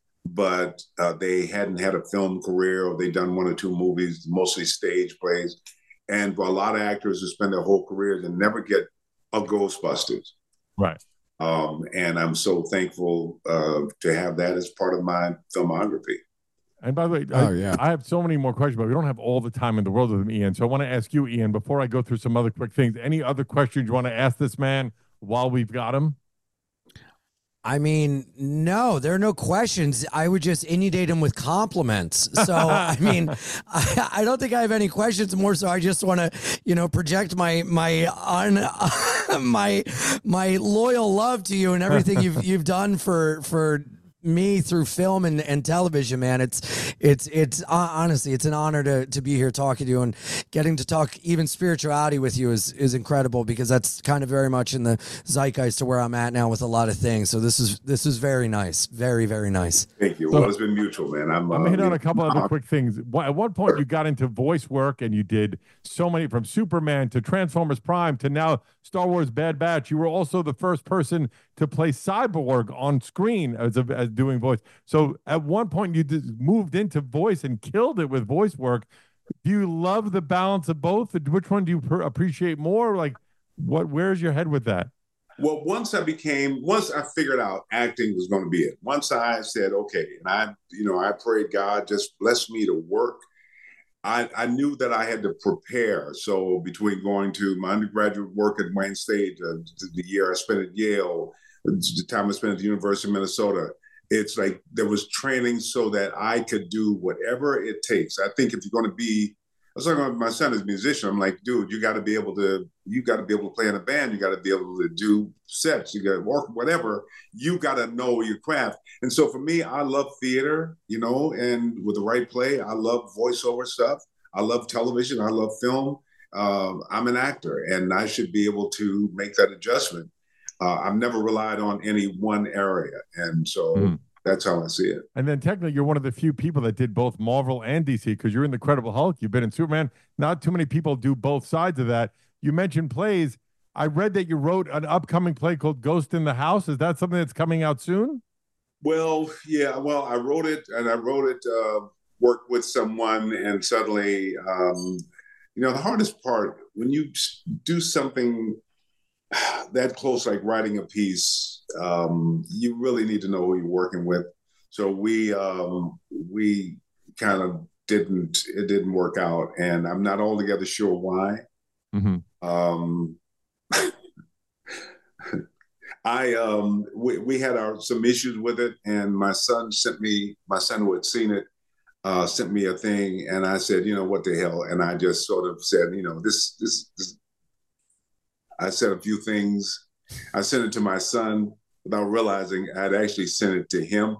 But uh, they hadn't had a film career, or they'd done one or two movies, mostly stage plays. And for a lot of actors who spend their whole careers and never get a Ghostbusters. Right. Um, and I'm so thankful uh, to have that as part of my filmography. And by the way, oh, I, yeah. I have so many more questions, but we don't have all the time in the world with him, Ian. So I want to ask you, Ian, before I go through some other quick things, any other questions you want to ask this man while we've got him? I mean, no, there are no questions. I would just inundate him with compliments. So, I mean, I, I don't think I have any questions more. So I just want to, you know, project my, my, un, my, my loyal love to you and everything you've, you've done for, for me through film and, and television, man. It's, it's, it's uh, honestly, it's an honor to, to be here talking to you, and getting to talk even spirituality with you is, is incredible, because that's kind of very much in the zeitgeist to where I'm at now with a lot of things. So this is, this is very nice. Very, very nice. Thank you. So, well, it's been mutual, man. I'm, I'm uh, hit on a couple other quick things. At one point you got into voice work and you did so many, from Superman to Transformers Prime to now Star Wars Bad Batch. You were also the first person to play Cyborg on screen as, a, as doing voice. So at one point you just moved into voice and killed it with voice work. Do you love the balance of both? Which one do you pr- appreciate more? Like, what? Where's your head with that? Well, once I became, once I figured out acting was going to be it. Once I said, okay, and I, you know, I prayed God just bless me to work. I, I knew that I had to prepare. So between going to my undergraduate work at Wayne State, uh, the year I spent at Yale, the time I spent at the University of Minnesota, it's like there was training so that I could do whatever it takes. I think if you're going to be, I was talking about my son as a musician. I'm like, dude, you got to be able to, you got to be able to play in a band. You got to be able to do sets. You got to work, whatever. You got to know your craft. And so for me, I love theater, you know, and with the right play, I love voiceover stuff. I love television. I love film. Uh, I'm an actor, and I should be able to make that adjustment. Uh, I've never relied on any one area, and so mm. that's how I see it. And then technically, you're one of the few people that did both Marvel and D C, because you're in the Incredible Hulk. You've been in Superman. Not too many people do both sides of that. You mentioned plays. I read that you wrote an upcoming play called Ghost in the House. Is that something that's coming out soon? Well, yeah. Well, I wrote it, and I wrote it, uh, worked with someone, and suddenly, um, you know, the hardest part, when you do something that close, like writing a piece, um, you really need to know who you're working with. So we um, we kind of didn't, it didn't work out, and I'm not altogether sure why. Mm-hmm. Um, I um, we, we had our some issues with it, and my son sent me, my son who had seen it, uh, sent me a thing, and I said, you know, what the hell? And I just sort of said, you know, this this this. I said a few things. I sent it to my son without realizing I'd actually sent it to him.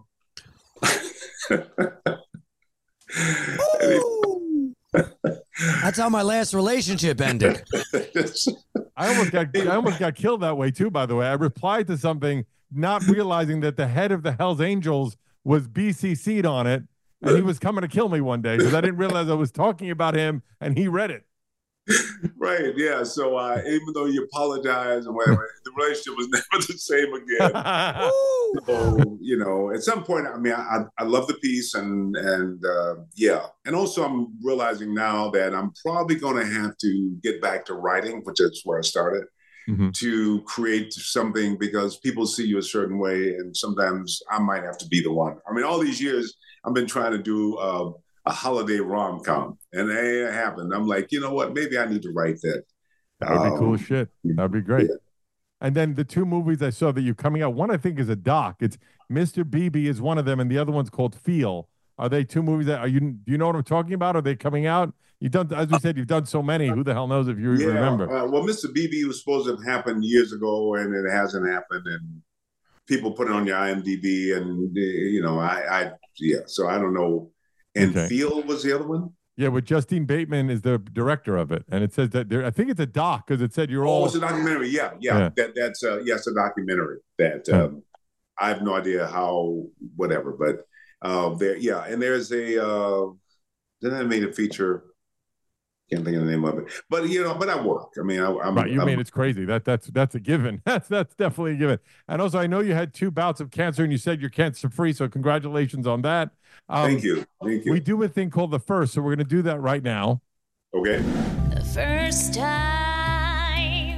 That's how my last relationship ended. I almost got I almost got killed that way too, by the way. I replied to something not realizing that the head of the Hells Angels was B C C'd on it, and he was coming to kill me one day because I didn't realize I was talking about him, and he read it. Right, yeah. So uh, even though you apologize and whatever, the relationship was never the same again. So, you know, at some point, I mean, I, I love the piece, and and uh, yeah. And also, I'm realizing now that I'm probably going to have to get back to writing, which is where I started, mm-hmm. to create something, because people see you a certain way, and sometimes I might have to be the one. I mean, all these years, I've been trying to do uh, a holiday rom-com, and it ain't happened. I'm like, you know what? Maybe I need to write that. That would be um, cool shit. That'd be great. Yeah. And then the two movies I saw that you're coming out, one I think is a doc. It's Mister Beebe is one of them, and the other one's called Feel. Are they two movies that are you? Do you know what I'm talking about? Are they coming out? You've done, as we said, you've done so many. Who the hell knows if you yeah, remember? Uh, well, Mister Beebe was supposed to have happened years ago, and it hasn't happened. And people put it on your I M D B, and you know, I, I yeah. So I don't know. And okay. Feel was the other one? Yeah, but Justine Bateman is the director of it, and it says that there. I think it's a doc because it said you're oh, all. Oh, it's a documentary. Yeah, yeah. yeah. That that's uh, yes, a documentary. That um, I have no idea how, whatever, but uh, there, yeah. And there's a. Uh, then I made a feature. Can't think of the name of it, but you know, but I work. I mean, I, I'm right. You I'm, mean it's crazy? That that's that's a given. That's that's definitely a given. And also, I know you had two bouts of cancer, and you said you're cancer free. So congratulations on that. Um, Thank you. Thank you. We do a thing called The First, so we're going to do that right now. Okay. The first time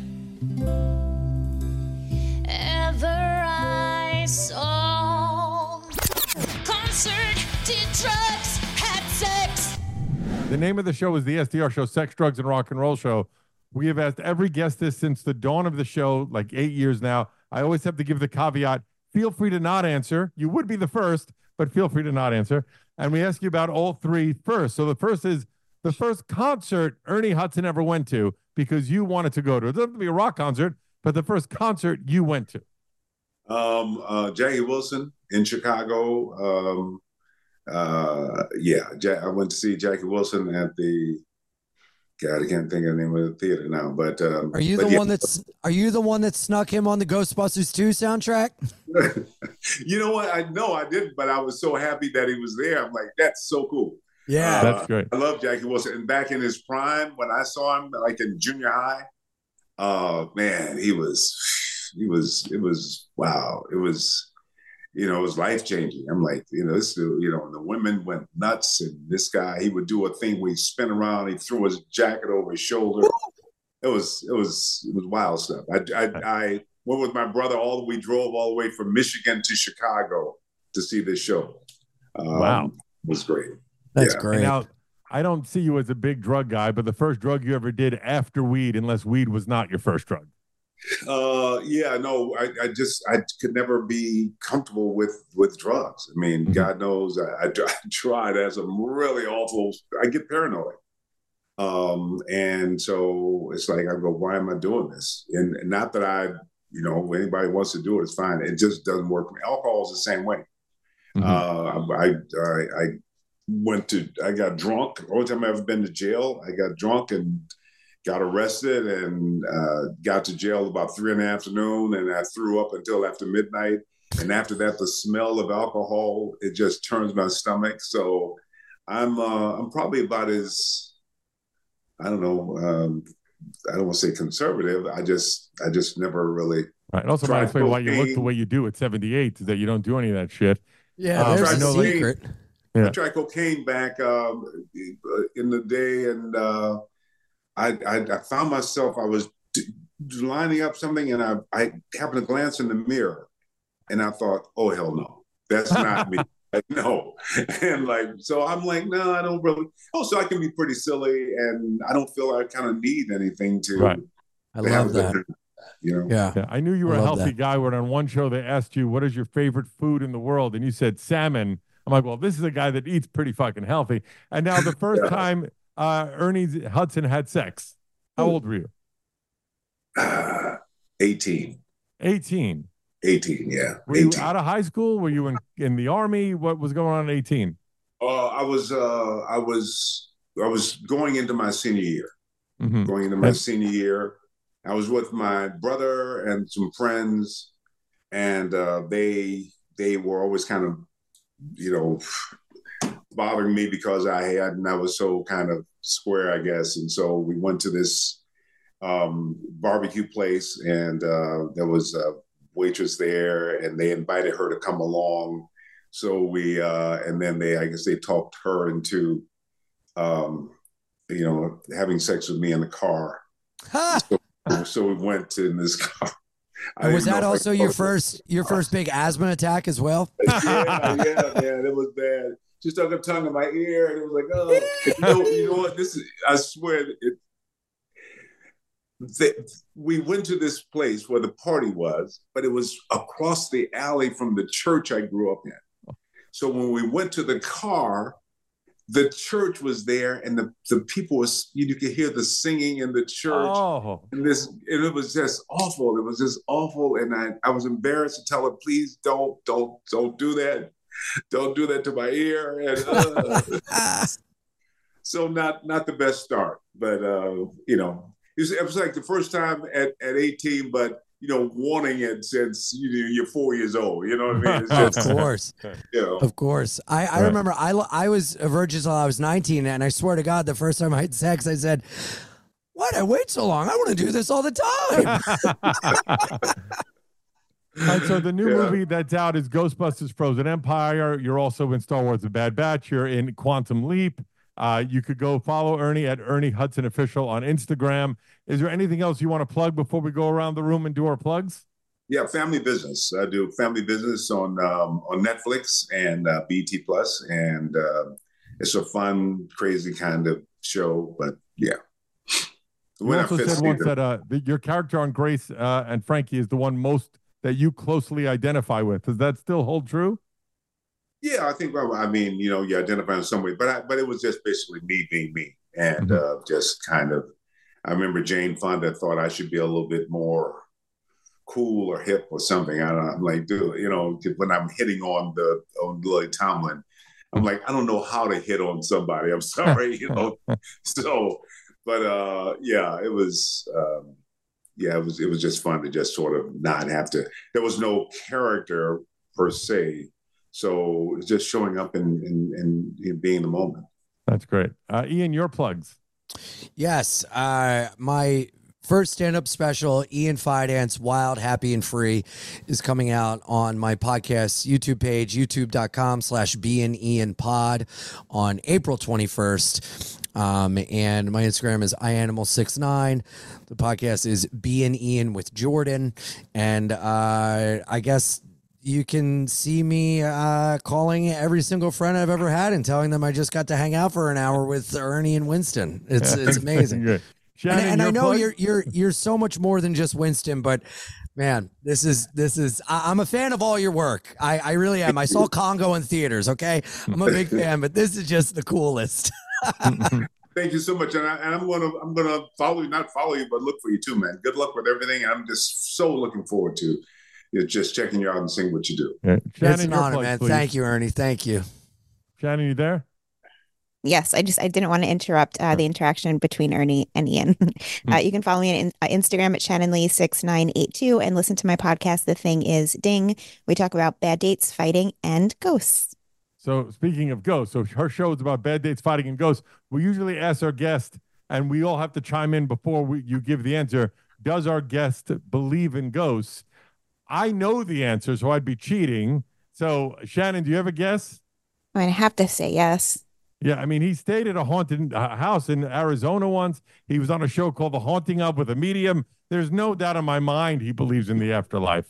ever I saw concert, did drugs, had sex. The name of the show is the S D R Show, Sex, Drugs, and Rock and Roll Show. We have asked every guest this since the dawn of the show, like eight years now. I always have to give the caveat, feel free to not answer. You would be the first, but feel free to not answer. And we ask you about all three first. So the first is the first concert Ernie Hudson ever went to because you wanted to go to. It doesn't have to be a rock concert, but the first concert you went to. Um, uh, Jackie Wilson in Chicago. Um, uh, yeah, ja- I went to see Jackie Wilson at the, God, I can't think of the name of the theater now, but um, are you but the yeah. one that's are you the one that snuck him on the Ghostbusters two soundtrack? You know what? I know I didn't, but I was so happy that he was there. I'm like, that's so cool. Yeah, uh, that's great. I love Jackie Wilson. And back in his prime, when I saw him, like in junior high, oh man, he was, he was, it was wow. It was, you know, it was life changing. I'm like, you know, this, you know, the women went nuts, and this guy, he would do a thing where he spin around, he threw his jacket over his shoulder. It was, it was, it was wild stuff. I, I, I went with my brother all the we drove all the way from Michigan to Chicago to see this show. Um, wow, it was great. That's yeah. great. Now, I don't see you as a big drug guy, but the first drug you ever did after weed, unless weed was not your first drug. Uh, yeah, no, I, I just I could never be comfortable with with drugs. I mean, Mhm. God knows I, I, I tried as some really awful. I get paranoid, um, and so it's like I go, why am I doing this? And, and not that I, you know, anybody wants to do it, it's fine. It just doesn't work for me. Alcohol is the same way. Mhm. Uh, I, I I went to I got drunk. Only time I ever been to jail, I got drunk and got arrested and uh, got to jail about three in the afternoon, and I threw up until after midnight. And after that, the smell of alcohol, it just turns my stomach. So I'm uh, I'm probably about as I don't know. Um, I don't want to say conservative. I just I just never really. Right. And also, might tried explain why you look the cocaine. way you do at seventy-eight, is that you don't do any of that shit. Yeah, Um, there's I a know, like- secret. Yeah. I tried cocaine back um, in the day, and uh, I, I, I found myself I was d- lining up something, and I, I happened to glance in the mirror, and I thought, "Oh hell no, that's not me." Like, no, and like so, I'm like, no, I don't really. Oh, so I can be pretty silly, and I don't feel I kind of need anything to. Right. I to have love a good that. time, you know. Yeah. Yeah, I knew you I were a love healthy that. guy when on one show they asked you, what is your favorite food in the world? And you said salmon. I'm like, well, this is a guy that eats pretty fucking healthy. And now the first Yeah. time uh, Ernie Hudson had sex, how Ooh. old were you? Ah, eighteen. eighteen. eighteen, yeah. Were you eighteen. out of high school? Were you in, in the army? What was going on at eighteen? Uh, I was uh, I was I was going into my senior year. Mm-hmm. Going into my And- senior year, I was with my brother and some friends, and uh, they they were always kind of, you know, bothering me because I had and I was so kind of square, I guess. And so we went to this um, barbecue place, and uh, there was a waitress there, and they invited her to come along. So we uh, and then they, I guess, they talked her into, um, you know, having sex with me in the car. Ha! So, so we went in this car. I And was didn't that know if I also could your post it. first your first big asthma attack as well? yeah, yeah, man, it was bad. She stuck her tongue in my ear, and it was like, oh, you know, you know what? This is, I swear, it. They, we went to this place where the party was, but it was across the alley from the church I grew up in. So when we went to the car, the church was there, and the, the people was, you could hear the singing in the church. Oh, And this, and it was just awful. It was just awful, and I, I was embarrassed to tell her, please don't, don't, don't do that, don't do that to my ear. And uh, so not, not the best start, but uh, you know, it was, it was like the first time at, at eighteen, but you know, wanting it since you know, you're four years old. You know what I mean? It's Of just, course. you know. Of course. I, I Right. remember I, I was a virgin until I was nineteen, and I swear to God, the first time I had sex, I said, why'd I wait so long? I want to do this all the time. All right, so the new Yeah. movie that's out is Ghostbusters Frozen Empire. You're also in Star Wars The Bad Batch. You're in Quantum Leap. Uh, you could go follow Ernie at Ernie Hudson Official on Instagram. Is there anything else you want to plug before we go around the room and do our plugs? Yeah, family business. I do family business on um, on Netflix and uh, B T Plus, and uh, it's a fun, crazy kind of show. But yeah, You When I also fifth said once season- that uh, the, your character on Grace uh, and Frankie is the one most that you closely identify with. Does that still hold true? Yeah, I think. Well, I mean, you know, you identify in some way, but I, but it was just basically me being me, and Mhm. uh, just kind of. I remember Jane Fonda thought I should be a little bit more cool or hip or something. I don't know. I'm like, dude, you know, when I'm hitting on the on Lily Tomlin, I'm like, I don't know how to hit on somebody. I'm sorry, you know. So, but uh, yeah, it was. Um, yeah, it was. It was just fun to just sort of not have to. There was no character per se. So it's just showing up and, and, and, and being in the moment. That's great. Uh, Ian, your plugs. Yes. Uh, my first stand-up special, Ian Fidance, Wild, Happy, and Free, is coming out on my podcast YouTube page, youtube.com slash B and Ian Pod on April twenty-first. Um, and my Instagram is i animal six nine. The podcast is B and Ian with Jordan. And uh, I guess you can see me uh, calling every single friend I've ever had and telling them I just got to hang out for an hour with Ernie and Winston. It's it's amazing. Good. Shannon, and, and I your know plug? you're you're you're so much more than just Winston, but man, this is this is I, I'm a fan of all your work. I, I really am. I saw Congo in theaters. Okay, I'm a big fan, but this is just the coolest. Thank you so much, and, I, and I'm gonna I'm gonna follow you, not follow you, but look for you too, man. Good luck with everything. I'm just so looking forward to you know, just checking you out and seeing what you do. Yeah. Shannon, It's an your honor, plug, man. please. Thank you, Ernie. Thank you. Shannon, you there? Yes, I just I didn't want to interrupt uh, the interaction between Ernie and Ian. uh, you can follow me on uh, Instagram at Shannon Lee six nine eight two and listen to my podcast. The Thing Is Ding. We talk about bad dates, fighting, and ghosts. So speaking of ghosts, so her show is about bad dates, fighting, and ghosts. We usually ask our guest, and we all have to chime in before we, you give the answer. Does our guest believe in ghosts? I know the answer, so I'd be cheating. So Shannon, do you have a guess? I mean, I have to say yes. Yeah, I mean, he stayed at a haunted uh, house in Arizona once. He was on a show called The Haunting of with a medium. There's no doubt in my mind he believes in the afterlife.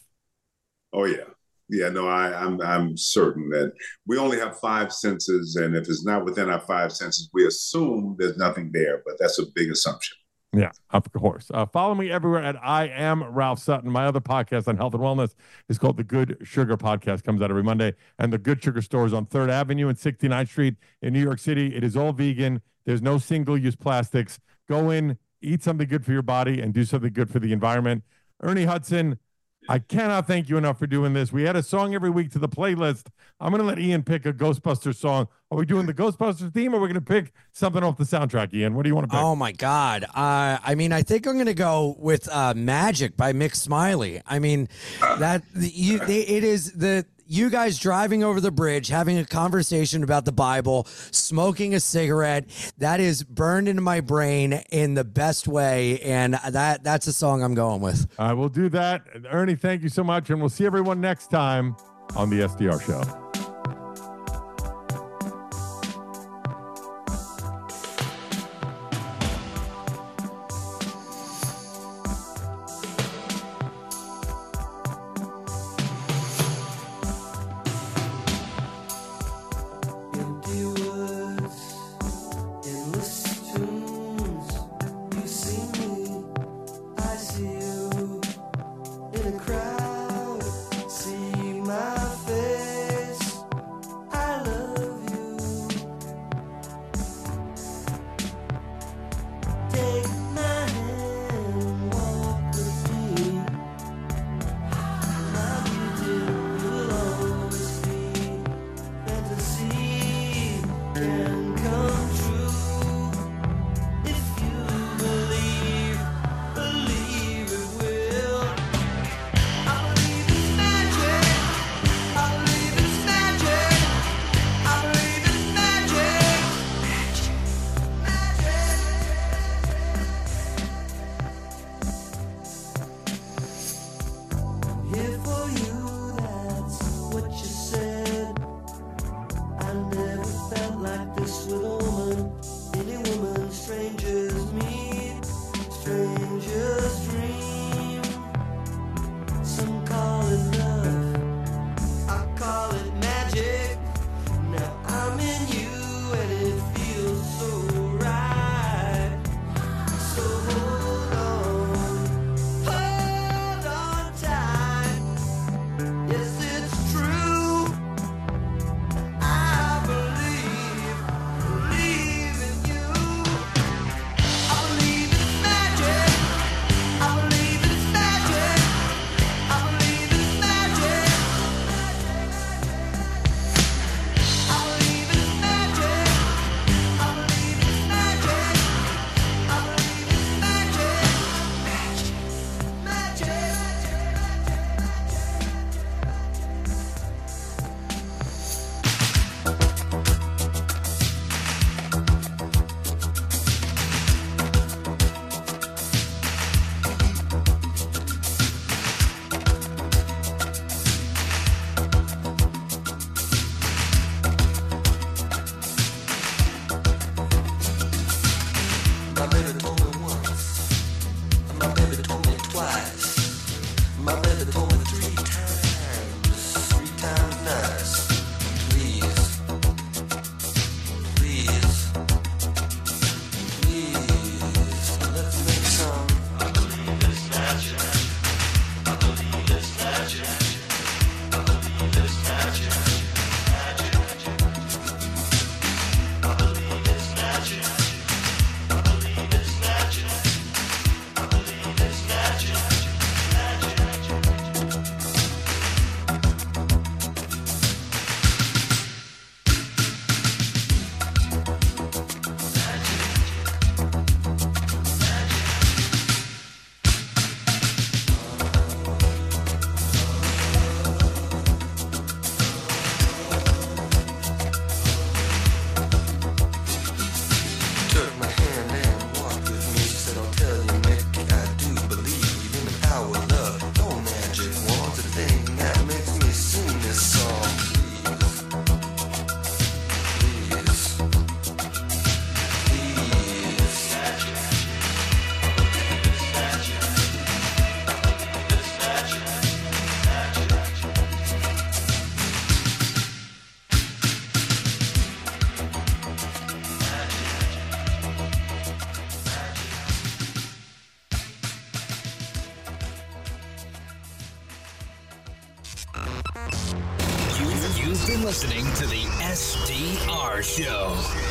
Oh yeah, yeah. No, I, I'm I'm certain that we only have five senses, and if it's not within our five senses, we assume there's nothing there. But that's a big assumption. Yeah, of course. Uh, follow me everywhere at I am Ralph Sutton. My other podcast on health and wellness is called The Good Sugar Podcast. Comes out every Monday. And The Good Sugar Store is on third Avenue and sixty-ninth Street in New York City. It is all vegan. There's no single-use plastics. Go in, eat something good for your body, and do something good for the environment. Ernie Hudson, I cannot thank you enough for doing this. We add a song every week to the playlist. I'm going to let Ian pick a Ghostbusters song. Are we doing the Ghostbusters theme, or are we going to pick something off the soundtrack, Ian? What do you want to pick? Oh my God. Uh, I mean, I think I'm going to go with uh, Magic by Mick Smiley. I mean, that you, it is the, you guys driving over the bridge, having a conversation about the Bible, smoking a cigarette. That is burned into my brain in the best way. And that that's a song I'm going with. I will do that. Ernie, thank you so much. And we'll see everyone next time on the S D R Show. In a crowd, see my face. listening to the S D R Show.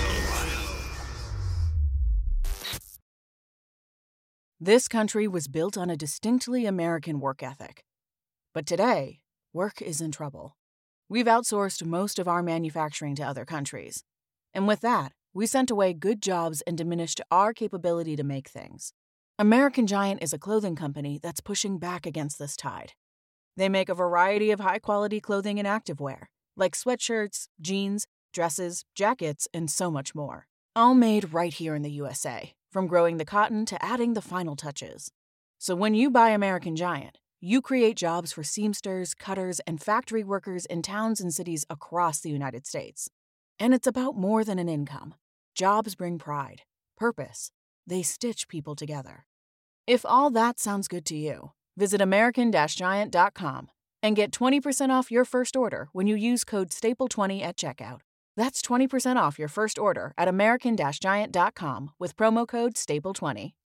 This country was built on a distinctly American work ethic. But today, work is in trouble. We've outsourced most of our manufacturing to other countries. And with that, we sent away good jobs and diminished our capability to make things. American Giant is a clothing company that's pushing back against this tide. They make a variety of high-quality clothing and activewear, like sweatshirts, jeans, dresses, jackets, and so much more. All made right here in the U S A, from growing the cotton to adding the final touches. So when you buy American Giant, you create jobs for seamsters, cutters, and factory workers in towns and cities across the United States. And it's about more than an income. Jobs bring pride, purpose. They stitch people together. If all that sounds good to you, visit American Giant dot com and get twenty percent off your first order when you use code staple twenty at checkout. That's twenty percent off your first order at American Giant dot com with promo code staple twenty.